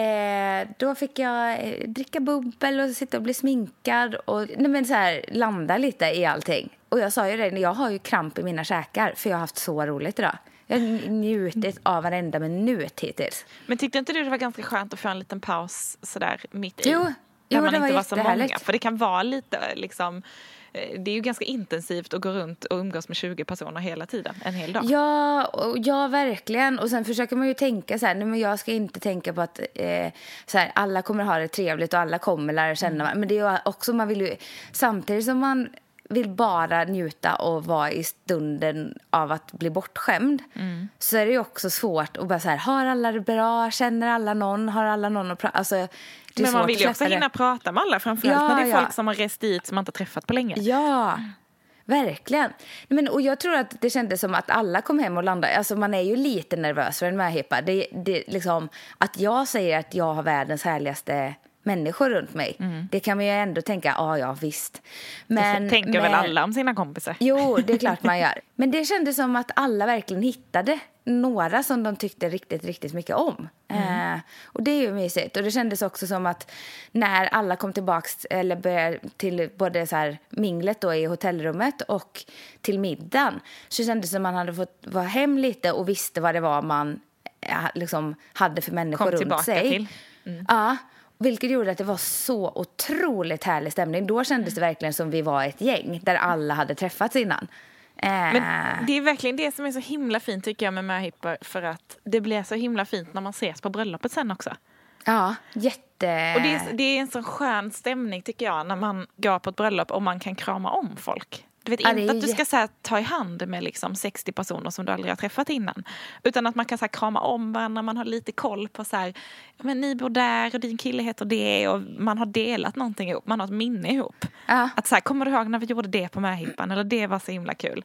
eh, då fick jag dricka bubbel och sitta och bli sminkad och nej, men så här, landa lite i allting. Och jag sa ju det, jag har ju kramp i mina käkar för jag har haft så roligt idag. Jag har njutit av varenda minut hittills. Men tyckte inte du det var ganska skönt att få en liten paus sådär mitt i? Jo. Där Jo, man det inte var, var så många. För det kan vara lite liksom, det är ju ganska intensivt att gå runt och umgås med tjugo personer hela tiden, en hel dag. Ja, och, ja verkligen. Och sen försöker man ju tänka så här, nej men jag ska inte tänka på att eh, så här, alla kommer ha det trevligt och alla kommer lära känna. Mm. Men det är ju också, man vill ju, samtidigt som man vill bara njuta och vara i stunden av att bli bortskämd, mm. så är det ju också svårt att bara så här, har alla det bra, känner alla någon, har alla någon att prata, alltså men man vill ju också hinna prata med alla, framförallt ja, när det är folk ja. som har rest dit som man inte träffat på länge. Ja, verkligen. Men, och jag tror att det kändes som att alla kom hem och landade. Alltså man är ju lite nervös för en möhippa. Det, det, liksom, att jag säger att jag har världens härligaste människor runt mig. Mm. Det kan man ju ändå tänka, ja ah, ja visst. Men, det tänker men, väl alla om sina kompisar. Jo, det är klart man gör. Men det kändes som att alla verkligen hittade några som de tyckte riktigt, riktigt mycket om. Mm. Eh, och det är ju mysigt. Och det kändes också som att när alla kom tillbaks eller började till både så här minglet då i hotellrummet och till middagen, så kändes det som att man hade fått vara hem lite och visste vad det var man liksom hade för människor kom runt sig. Till. Mm. Ja, vilket gjorde att det var så otroligt härlig stämning. Då kändes det verkligen som vi var ett gäng där alla hade träffats innan. Men det är verkligen det som är så himla fint tycker jag med möhippor, för att det blir så himla fint när man ses på bröllopet sen också. Ja, jätte... Och det är, det är en så skön stämning tycker jag när man går på ett bröllop och man kan krama om folk. Du vet, ja, inte att du ska så här, ta i hand med liksom sextio personer som du aldrig har träffat innan. Utan att man kan så här, krama om varandra, man har lite koll på så här, men ni bor där och din kille heter det och man har delat någonting ihop, man har ett minne ihop. Ja. Att så här, kommer du ihåg när vi gjorde det på möhippan eller det var så himla kul.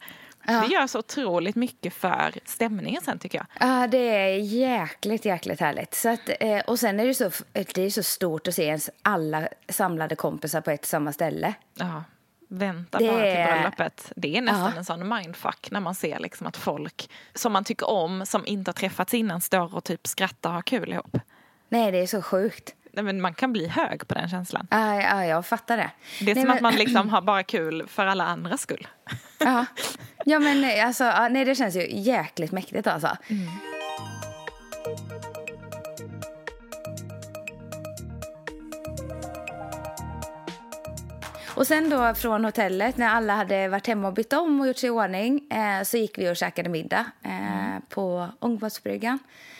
Ja. Det gör så otroligt mycket för stämningen sen, tycker jag. Ja, det är jäkligt, jäkligt härligt. Så att, eh, och sen är det så, det är så stort att se ens alla samlade kompisar på ett samma ställe. Ja, vänta Det bara till är- bröllopet. Det är nästan Ja. en sån mindfuck när man ser liksom att folk som man tycker om, som inte har träffats innan, står och typ skrattar och har kul ihop. Nej, det är så sjukt. Nej, men man kan bli hög på den känslan. Ja, ja, jag fattar det. Det är nej, som men, att man liksom har bara kul för alla andras skull. Ja, ja men alltså, ja, nej, det känns ju jäkligt mäktigt alltså. Mm. Och sen då från hotellet, när alla hade varit hemma och bytt om och gjort sig i ordning, eh, så gick vi och käkade middag eh, mm. på Ångbåtsbryggan.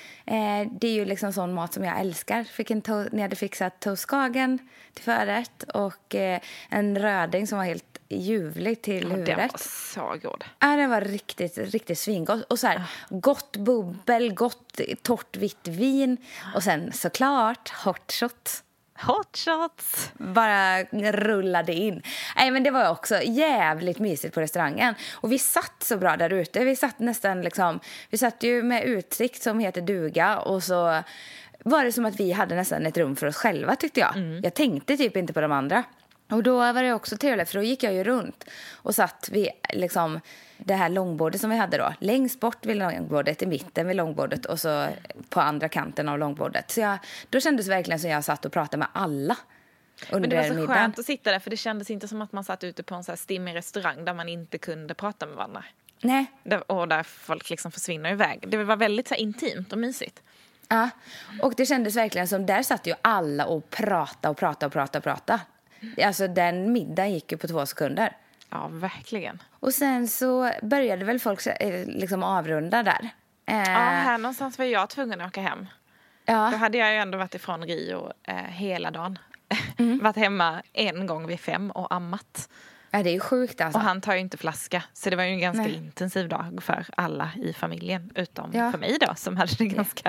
Eh, det är ju liksom sån mat som jag älskar. Fick en to- ni hade fixat toastskagen till förrätt och eh, en röding som var helt ljuvlig till Ja, huvudrätt. den var så god. Ja, det var riktigt, riktigt svingott. Och så här, gott bubbel, gott torrt vitt vin. Och sen såklart hot shot. Hot shots. Bara rullade in. Nej, men det var också jävligt mysigt på restaurangen. Och vi satt så bra där ute. Vi satt nästan liksom, vi satt ju med utsikt som heter duga. Och så var det som att vi hade nästan ett rum för oss själva, tyckte jag. Mm. Jag tänkte typ inte på de andra. Och då var det också trevligt, för då gick jag ju runt och satt vid liksom det här långbordet som vi hade då. Längst bort vid långbordet, i mitten vid långbordet och så på andra kanten av långbordet. Så jag, då kändes det verkligen som jag satt och pratade med alla under Men det var så middagen. skönt att sitta där, för det kändes inte som att man satt ute på en så här stimmig restaurang där man inte kunde prata med varandra. Nej. Där, och där folk liksom försvinner iväg. Det var väldigt så här intimt och mysigt. Ja, och det kändes verkligen som där satt ju alla och pratade och pratade och pratade och pratade. Alltså den middagen gick ju på två sekunder. Ja, verkligen. Och sen så började väl folk eh, liksom avrunda där. Eh, Ja, här någonstans var jag tvungen att åka hem. ja. Då hade jag ju ändå varit ifrån Rio eh, hela dagen. Mm. Varit hemma en gång vid fem och ammat. Ja, det är ju sjukt alltså. Och han tar ju inte flaska. Så det var ju en ganska Nej. intensiv dag för alla i familjen. Utom Ja. för mig då, som hade det ganska,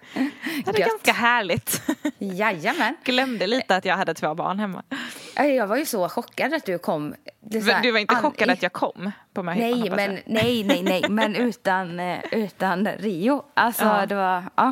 hade Gött. ganska härligt. Jajamän. Glömde lite att jag hade två barn hemma. Ja, jag var ju så chockad att du kom. Det är så här, Du var inte all- chockad att jag kom på mig? Nej, hoppas men, jag. nej, nej, nej, men utan, eh, utan Rio. Alltså, Ja. det var, ja.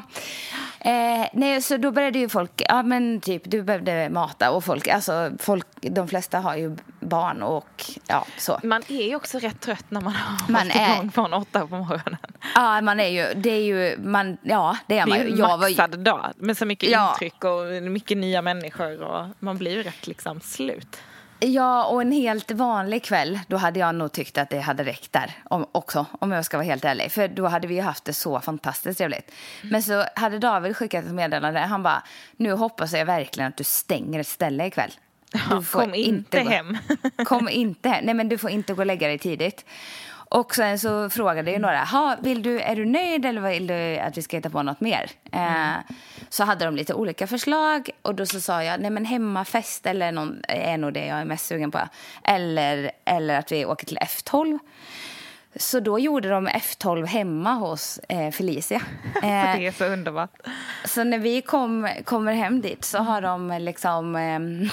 Eh, nej, så då började ju folk, ja men typ, du behövde mata och folk, alltså folk, de flesta har ju barn och ja, så. Man är ju också rätt trött när man har Man varit är- igång från åtta på morgonen. Ja, man är ju, det är ju, man, ja, det är Det man är ju. ju en Jag var ju, maxad dag med så mycket Ja. intryck och mycket nya människor. Och man blir ju rätt liksom slut. ja, och en helt vanlig kväll, då hade jag nog tyckt att det hade räckt där om, också, om jag ska vara helt ärlig. För då hade vi ju haft det så fantastiskt trevligt. Men så hade David skickat ett meddelande, han bara, nu hoppas jag verkligen att du stänger ett ställe ikväll. Du får Kom inte gå- hem. Kom inte hem. Nej, men du får inte gå och lägga dig tidigt. Och sen så frågade ju några, ha, vill du, är du nöjd eller vill du att vi ska hitta på något mer? Eh, så hade de lite olika förslag och då så sa jag, nej men hemmafest eller någon, är nog det jag är mest sugen på. Eller, eller att vi åker till F tolv. Så då gjorde de F tolv hemma hos eh, Felicia. Eh, Det är så underbart. så när vi kom, kommer hem dit så har de liksom eh,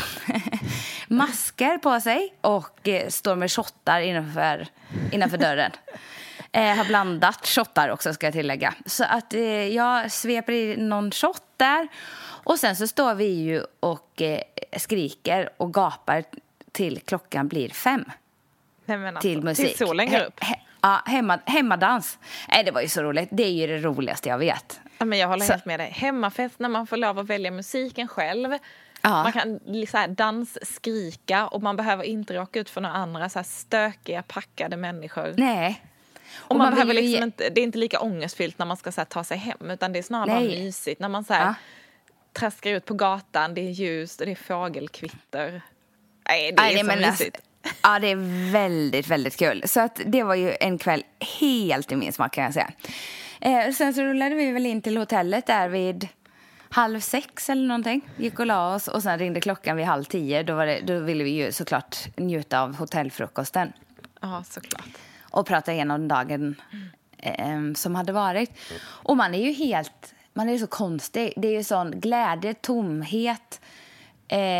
masker på sig och eh, står med shottar innanför, innanför dörren. Eh, har blandat shottar också, ska jag tillägga. Så att eh, jag sveper i någon shot där. Och sen så står vi ju och eh, skriker och gapar till klockan blir fem. Nej, men alltså, Till musik. Till solen går upp. He- he- ja, hemma, hemmadans. Nej, det var ju så roligt. Det är ju det roligaste jag vet. Ja, men jag håller Så- helt med dig. Hemmafest när man får lov att välja musiken själv. Ja. Man kan så här, dans, skrika och man behöver inte råka ut för några andra så här, stökiga, packade människor. Nej. Och man, vill behöver ju liksom ge- inte, det är inte lika ångestfyllt när man ska så här, ta sig hem, utan det är snarare Nej. bara mysigt. När man så här, Ja. traskar ut på gatan, det är ljust och det är fågelkvitter. Nej, det är Nej, så men alltså, mysigt. ja, det är väldigt, väldigt kul. Så att det var ju en kväll helt i min smak, kan jag säga. Eh, sen så rullade vi väl in till hotellet där vid halv sex eller någonting. Gick och la oss och sen ringde klockan vid halv tio. Då, var det, då ville vi ju såklart njuta av hotellfrukosten Ja, såklart. och prata igenom dagen eh, som hade varit. Och man är ju helt, man är ju så konstig. Det är ju sån glädje, tomhet,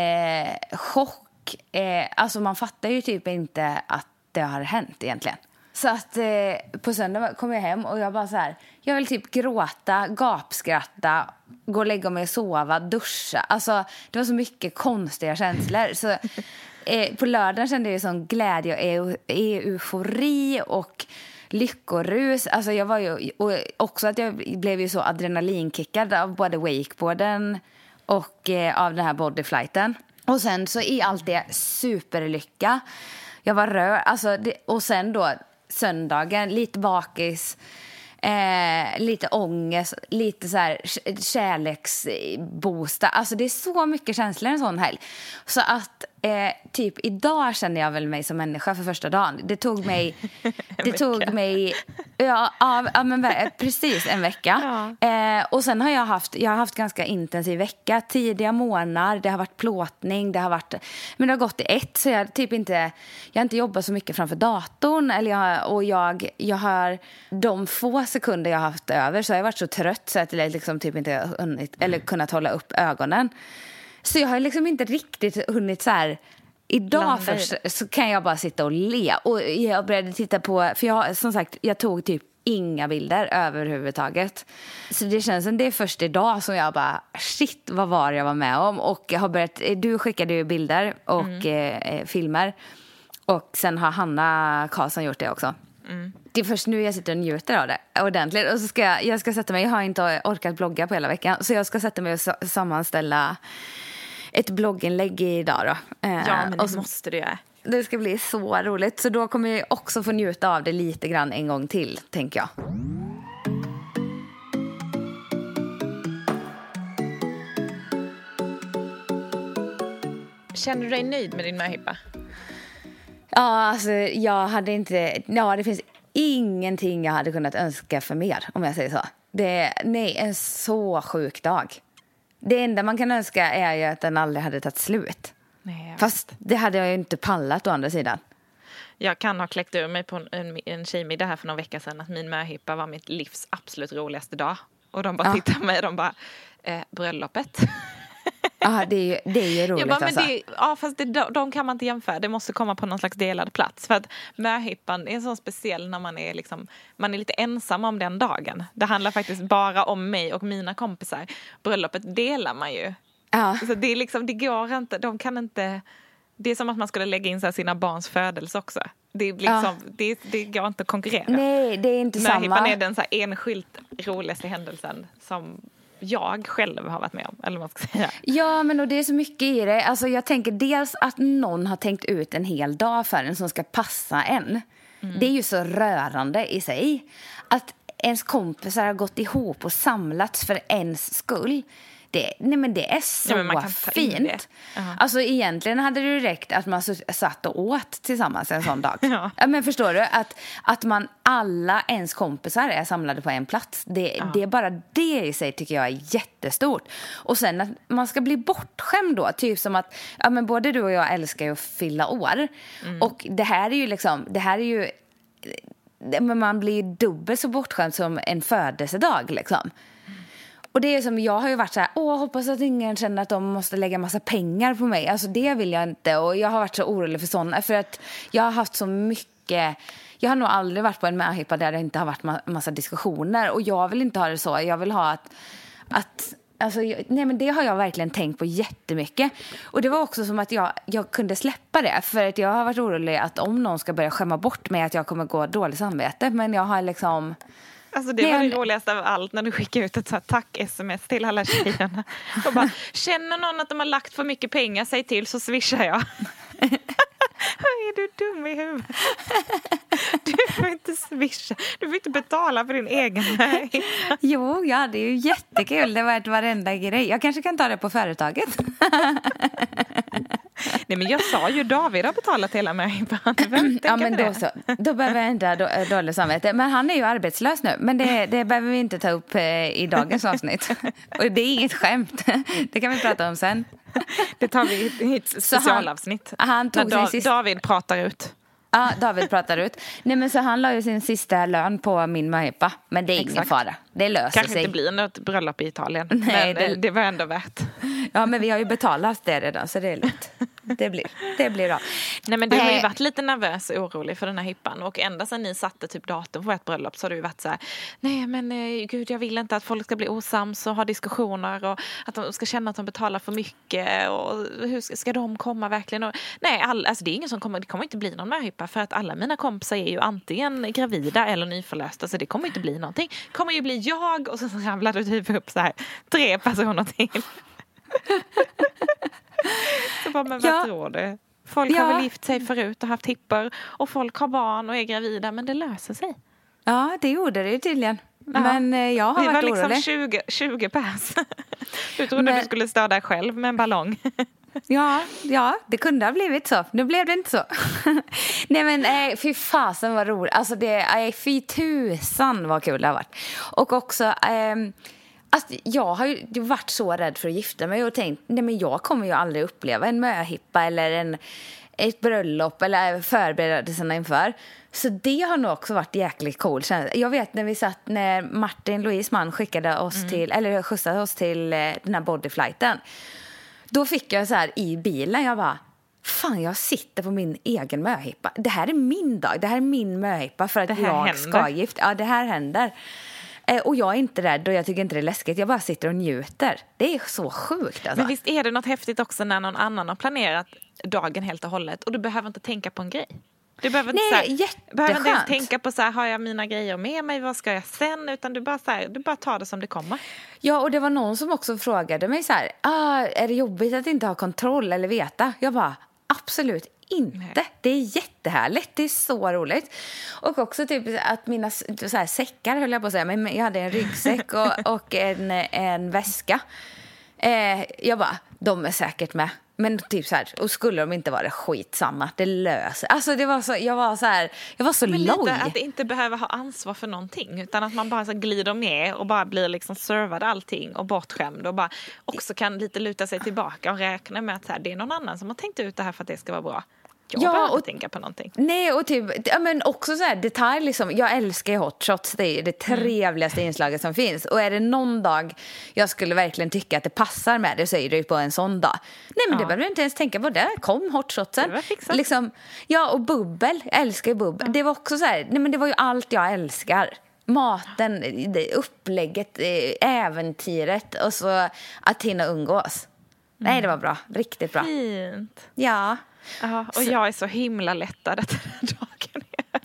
eh, chock. Eh, alltså man fattar ju typ inte att det har hänt egentligen. Så att eh, på söndag kom jag hem och jag bara så här, jag vill typ gråta, gapskratta, gå och lägga mig och sova, duscha. Alltså det var så mycket konstiga känslor. Så eh, på lördagen kände jag sån glädje och eu- eufori och lyckorus. Alltså jag var ju, och också att jag blev ju så adrenalinkickad av både wakeboarden och eh, av den här bodyflighten. Och sen så i allt det superlycka. Jag var rör, alltså det, och sen då söndagen, lite bakis, eh, lite ångest, lite så här kärleksboosta. Alltså det är så mycket känslor en sån helg. Så att eh, typ idag känner jag väl mig som människa för första dagen. Det tog mig, det tog mig, ja, ja, ja men precis en vecka. Ja. Eh, och sen har jag haft, jag har haft ganska intensiv vecka, tidiga månader, det har varit plåtning, det har varit, men det har gått i ett, så jag typ inte, jag har inte jobbat så mycket framför datorn, eller jag, och jag, jag har de få sekunder jag har haft över så har jag varit så trött så att jag liksom typ inte hunnit, eller kunnat hålla upp ögonen. Så jag har liksom inte riktigt hunnit så här. Idag först så kan jag bara sitta och le. Och jag började titta på, för jag, som sagt, jag tog typ inga bilder överhuvudtaget. Så det känns som det är först idag som jag bara, shit, vad var jag var med om. Och jag har börjat, du skickade ju bilder och mm. eh, filmer. Och sen har Hanna Karlsson gjort det också. Mm. Det är först nu jag sitter och njuter av det ordentligt. Och så ska jag, jag ska sätta mig, jag har inte orkat blogga på hela veckan. Så jag ska sätta mig och sammanställa ett blogginlägg idag då. Ja, men det så, måste du göra. Det ska bli så roligt. Så då kommer jag också få njuta av det lite grann en gång till, tänker jag. Känner du dig nöjd med din möhippa? Ja, alltså jag hade inte... Ja, det finns ingenting jag hade kunnat önska för mer, om jag säger så. Det, nej, en så sjuk dag. Det enda man kan önska är ju att den aldrig hade tagit slut. Nej, fast det hade jag ju inte pallat å andra sidan. Jag kan ha kläckt ur mig på en, en, en tjejmiddag här för några veckor sedan att min möhippa var mitt livs absolut roligaste dag. Och de bara ja. tittar på mig och de bara, eh, bröllopet. Ja, det är ju, det är ju roligt. Jag bara, men alltså. det, ja, fast det, de kan man inte jämföra. Det måste komma på någon slags delad plats. För att möhippan är så speciell när man är, liksom, man är lite ensam om den dagen. Det handlar faktiskt bara om mig och mina kompisar. Bröllopet delar man ju. Ja. Så det, är liksom, det går inte, de kan inte... Det är som att man skulle lägga in så här sina barns födelse också. Det, är liksom, ja. det, det går inte att konkurrera. Nej, det är inte samma. Möhippan är den så här enskilt roligaste händelsen som... jag själv har varit med om, eller vad man ska säga. Ja, men och det är så mycket i det. Alltså jag tänker dels att någon har tänkt ut en hel dag för en som ska passa en. Mm. Det är ju så rörande i sig. Att ens kompisar har gått ihop och samlats för ens skull. Det, nej men det är så ja, fint. Uh-huh. Alltså egentligen hade det ju räckt att man satt och åt tillsammans en sån dag. Ja. Ja, men förstår du? Att, att man alla ens kompisar är samlade på en plats. Det, uh-huh. det är bara det i sig tycker jag är jättestort. Och sen att man ska bli bortskämd då. Typ som att ja, men både du och jag älskar ju att fylla år. Mm. Och det här är ju liksom, det här är ju, men man blir dubbelt så bortskämd som en födelsedag liksom. Och det är som, jag har ju varit så här, åh, hoppas att ingen känner att de måste lägga massa pengar på mig. Alltså det vill jag inte. Och jag har varit så orolig för sådana. För att jag har haft så mycket, jag har nog aldrig varit på en möhippa där det inte har varit ma- massa diskussioner. Och jag vill inte ha det så. Jag vill ha att, att alltså, nej men det har jag verkligen tänkt på jättemycket. Och det var också som att jag, jag kunde släppa det. För att jag har varit orolig att om någon ska börja skämma bort mig att jag kommer gå dåligt samvete. Men jag har liksom... Alltså det var det roligaste av allt när du skickar ut ett så här tack-sms till alla tjejerna. Och bara, känner någon att de har lagt för mycket pengar, säg till så swishar jag. Är du dum i huvudet? Du får inte swisha. Du får inte betala för din egen väg. Jo, ja, det är ju jättekul. Det var ett varenda grej. Jag kanske kan ta det på företaget. Nej, men jag sa ju David har betalat hela mig. Ja, men då så. Då behöver jag inte ha dåligt samvete. Men han är ju arbetslös nu. Men det, det behöver vi inte ta upp i dagens avsnitt. Och det är inget skämt. Det kan vi prata om sen. Det tar vi i ett specialavsnitt. Han, han tog när sin sista... David pratar ut. Ja, David pratar ut. Nej, men så han la ju sin sista lön på min möhippa. Men det är ingen fara. Det löser Kanske sig. Kanske inte blir något bröllop i Italien. Nej, men det... det var ändå värt. Ja, men vi har ju betalat det redan så det är lätt. Det blir, det blir bra. Nej, men du har ju Nej. varit lite nervös och orolig för den här hippan. Och ända sedan ni satte typ datum på ett bröllop så har du ju varit så här: nej men eh, gud, jag vill inte att folk ska bli osams och ha diskussioner och att de ska känna att de betalar för mycket och hur ska, ska de komma verkligen? Och, nej, all, alltså det är ingen som kommer, det kommer inte bli någon möhippa för att alla mina kompisar är ju antingen gravida eller nyförlösta, så det kommer inte bli någonting. Det kommer ju bli jag och så ramlar du typ upp så här tre personer till. Så bara, men vad Ja. tror du? Folk Ja. har väl gift sig förut och haft hippor och folk har barn och är gravida, men det löser sig. Ja, det gjorde det ju tydligen. Ja. Men eh, jag har Vi var varit liksom orolig. tjugo, tjugo pers. Du trodde Men- du skulle stå där själv med en ballong. Ja, ja, det kunde ha blivit så. Nu blev det inte så. Nej men eh, fy fasen vad roligt. Alltså det är fy tusan vad kul det har varit. Och också eh, alltså, jag har ju varit så rädd för att gifta mig och tänkt, nej men jag kommer ju aldrig uppleva en möhippa eller en, ett bröllop eller förberedelserna inför. Så det har nog också varit jäkligt cool. Jag vet när vi satt, när Martin, Louise man skickade oss mm. till, eller skjutsade oss till eh, den här bodyflighten. Då fick jag så här i bilen, jag bara, fan jag sitter på min egen möhippa. Det här är min dag, det här är min möhippa för att Det här jag händer. ska gift. Ja, det här händer. Eh, och jag är inte rädd och jag tycker inte det är läskigt. Jag bara sitter och njuter. Det är så sjukt alltså. Men visst är det något häftigt också när någon annan har planerat dagen helt och hållet och du behöver inte tänka på en grej. Du behöver inte, Nej, så här, jätteskönt. behöver inte ens tänka på så här, har jag mina grejer med mig, vad ska jag sen? Utan du bara, så här, du bara tar det som det kommer. Ja, och det var någon som också frågade mig så här, ah, är det jobbigt att inte ha kontroll eller veta? Jag bara, absolut inte. Nej. Det är jättehärligt, det är så roligt. Och också typ att mina så här, säckar höll jag på att säga, men jag hade en ryggsäck och, och en, en väska. Eh, jag bara, de är säkert med. Men typ så här, och skulle de inte vara skitsamma, det löser. Alltså det var så, jag var så här, jag var så men loj. lite att inte behöva ha ansvar för någonting, utan att man bara så glider med och bara blir liksom servad allting och bortskämd och bara också kan lite luta sig tillbaka och räkna med att så här, det är någon annan som har tänkt ut det här för att det ska vara bra. Jag ja, behöver och inte tänka på någonting. Nej, och typ, ja, men också så här detalj liksom. Jag älskar ju hot shots, det är det trevligaste mm. inslaget som finns. Och är det någon dag jag skulle verkligen tycka att det passar med det, så är det ju på en sån dag. Nej, men ja. Det behöver du inte ens tänka på. Det kom hot shotsen. Det var fixat. Liksom, ja, och bubbel, jag älskar ju bubbel. Ja. Det var också så här, nej men det var ju allt jag älskar. Maten, det, upplägget, äventyret och så att hinna umgås. Mm. Nej, det var bra, riktigt bra. Fint. Ja. Ja, och så. Jag är så himla lättad att den här dagen är.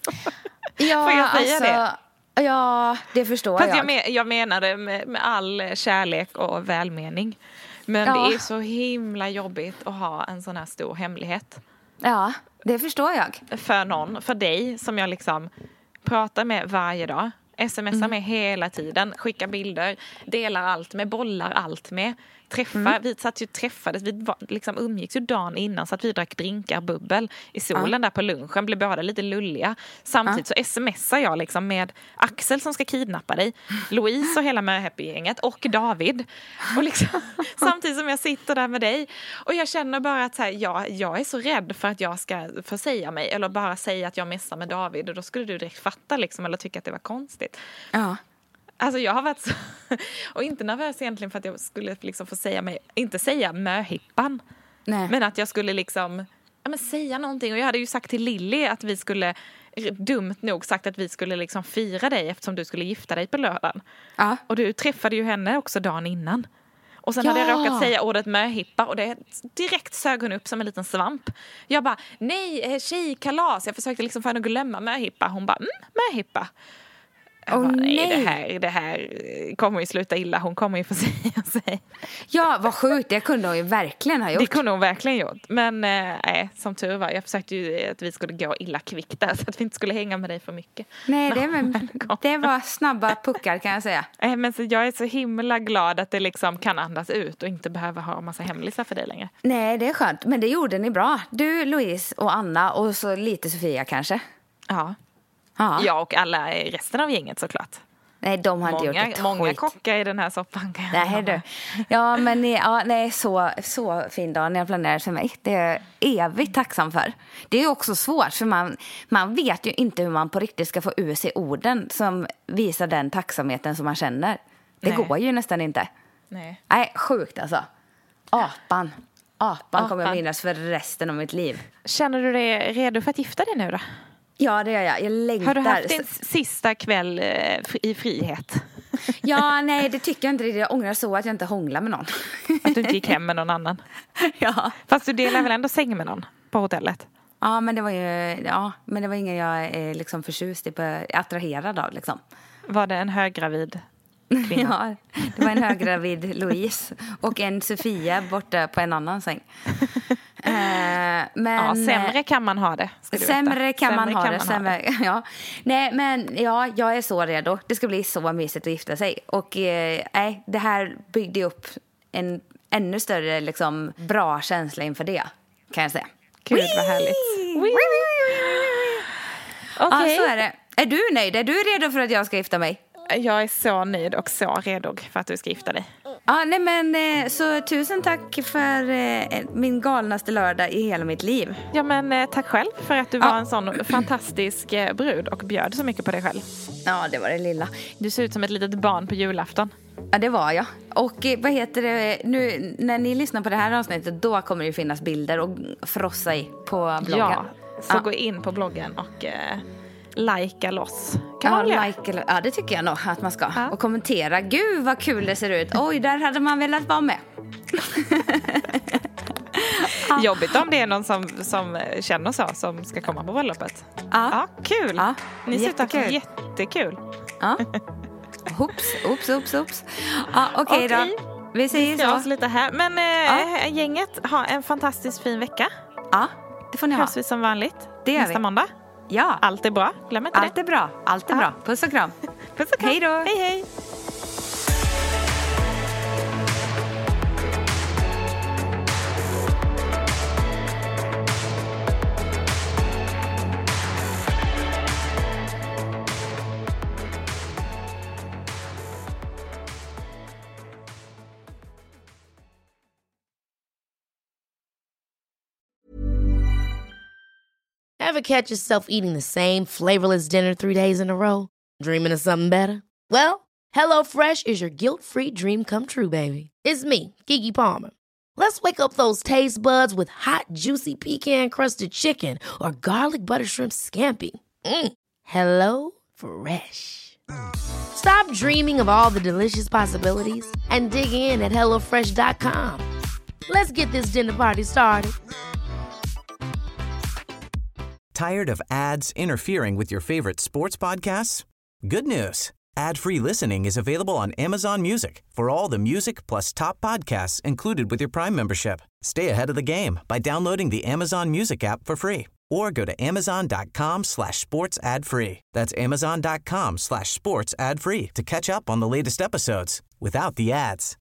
Ja, får jag säga alltså, det? Ja, det förstår Fast jag. jag, men, jag menar det med, med all kärlek och välmening. Men ja. det är så himla jobbigt att ha en sån här stor hemlighet. Ja, det förstår jag. För någon, för dig som jag liksom pratar med varje dag. Smsar mm. med hela tiden, skickar bilder, delar allt med, bollar allt med. Träffar, mm. vi satt ju träffades, vi var, liksom umgicks ju dagen innan så att vi drack drinkar, bubbel i solen ja. Där på lunchen, blev båda lite lulliga. Samtidigt ja. Så smsar jag liksom med Axel som ska kidnappa dig, Louise och hela möhäppigänget och David. Och liksom, samtidigt som jag sitter där med dig och jag känner bara att så här, jag, jag är så rädd för att jag ska försäga mig eller bara säga att jag messar med David och då skulle du direkt fatta liksom, eller tycka att det var konstigt. Ja. Alltså jag har varit så, och inte nervös egentligen för att jag skulle liksom få säga mig, inte säga möhippan, nej. Men att jag skulle liksom, ja men säga någonting. Och jag hade ju sagt till Lilly att vi skulle, dumt nog sagt att vi skulle liksom fira dig eftersom du skulle gifta dig på lördagen. Ja. Och du träffade ju henne också dagen innan. Och sen ja. Hade jag råkat säga ordet möhippa och det direkt sög hon upp som en liten svamp. Jag bara, nej, tjejkalas. Jag försökte liksom få henne att glömma möhippa. Hon bara, mm, möhippa. Oh, bara, nej, nej. Det, här, det här kommer ju sluta illa. Hon kommer ju få säga sig. Ja, vad sjukt. Det kunde hon ju verkligen ha gjort. Det kunde hon verkligen gjort. Men nej, eh, som tur var. Jag försökte ju att vi skulle gå illa kvickt där. Så att vi inte skulle hänga med dig för mycket. Nej, det, men, det var snabba puckar kan jag säga. Eh, men så jag är så himla glad att det liksom kan andas ut. Och inte behöva ha en massa hemlisar för dig längre. Nej, det är skönt. Men det gjorde ni bra. Du, Louise och Anna och så lite Sofia kanske. Ja. Ja. Jag och alla resten av gänget såklart. Nej, de har många, inte gjort ett Många skit. kockar i den här soppan. Nej, du. Ja, men ni, ja, nej, så, så fin dag när jag planerar för mig. Det är jag evigt tacksam för. Det är också svårt för man, man vet ju inte hur man på riktigt ska få ur sig orden som visar den tacksamheten som man känner. Det nej. Går ju nästan inte. Nej. Nej, sjukt alltså. Apan. apan kommer jag Apan. minnas för resten av mitt liv. Känner du dig redo för att gifta dig nu då? Ja, det gör jag. Jag längtar. Har du haft din sista kväll eh, i frihet? Ja, nej, det tycker jag inte. Jag ångrar så att jag inte hånglar med någon. Att du inte gick hem med någon annan? Ja. Fast du delar väl ändå säng med någon på hotellet? Ja, men det var ju, ja, men det var ingen jag är liksom förtjust i, på, attraherad av liksom. Var det en höggravid kvinna? Ja, det var en höggravid Louise och en Sofia borta på en annan säng. Uh, men, ja, sämre kan man ha det. Ska du sämre veta. kan sämre man ha kan det. Man sämre, ha det. Ja. Nej, men ja, jag är så redo. Det ska bli så mysigt att gifta sig. Och eh, nej, det här byggde upp en ännu större liksom, bra känsla inför det, kan jag säga. Gud, vad härligt. Okej. Okej. Ja, så är det. Är du nöjd? Är du redo för att jag ska gifta mig? Jag är så nöjd och så redo för att du ska gifta dig. Ja, nej men eh, så tusen tack för eh, min galnaste lördag i hela mitt liv. Ja, men eh, tack själv för att du Ja. var en sån fantastisk eh, brud och bjöd så mycket på dig själv. Ja, det var det lilla. Du ser ut som ett litet barn på julafton. Ja, det var jag. Och eh, vad heter det, nu när ni lyssnar på det här avsnittet, då kommer det ju finnas bilder och frossa i på bloggen. Ja, så Ja. gå in på bloggen och eh, likea loss. Kan Ja, man göra? like, eller- ja, det tycker jag nog att man ska. Ja. Och kommentera. Gud, vad kul det ser ut. Oj, där hade man velat vara med. Jobbigt om det är någon som, som känner så, som ska komma på bröllopet. Ja. Ja, kul. Ja, Ni ser ut att ha jättekul. jättekul. Ja. Hoops, oops, oops, oops. Ja, okej då. Okej. Vi säger Vi ska oss så. lite här. Men eh, Ja. gänget, ha en fantastiskt fin vecka. Ja, det får ni ha. Hörs vi som vanligt Det gör nästa vi. måndag. Ja, Allt är bra. Glöm inte allt det. är bra. Allt är bra. Puss och kram. Puss och kram. Hej då. Hej, hej. Ever catch yourself eating the same flavorless dinner three days in a row? Dreaming of something better? Well, HelloFresh is your guilt-free dream come true, baby. It's me, Keke Palmer. Let's wake up those taste buds with hot, juicy pecan-crusted chicken or garlic butter shrimp scampi. Mm. Hello Fresh. Stop dreaming of all the delicious possibilities and dig in at hello fresh dot com. Let's get this dinner party started. Tired of ads interfering with your favorite sports podcasts? Good news. Ad-free listening is available on Amazon Music for all the music plus top podcasts included with your Prime membership. Stay ahead of the game by downloading the Amazon Music app for free or go to amazon.com slash sports ad free. That's amazon.com slash sports ad free to catch up on the latest episodes without the ads.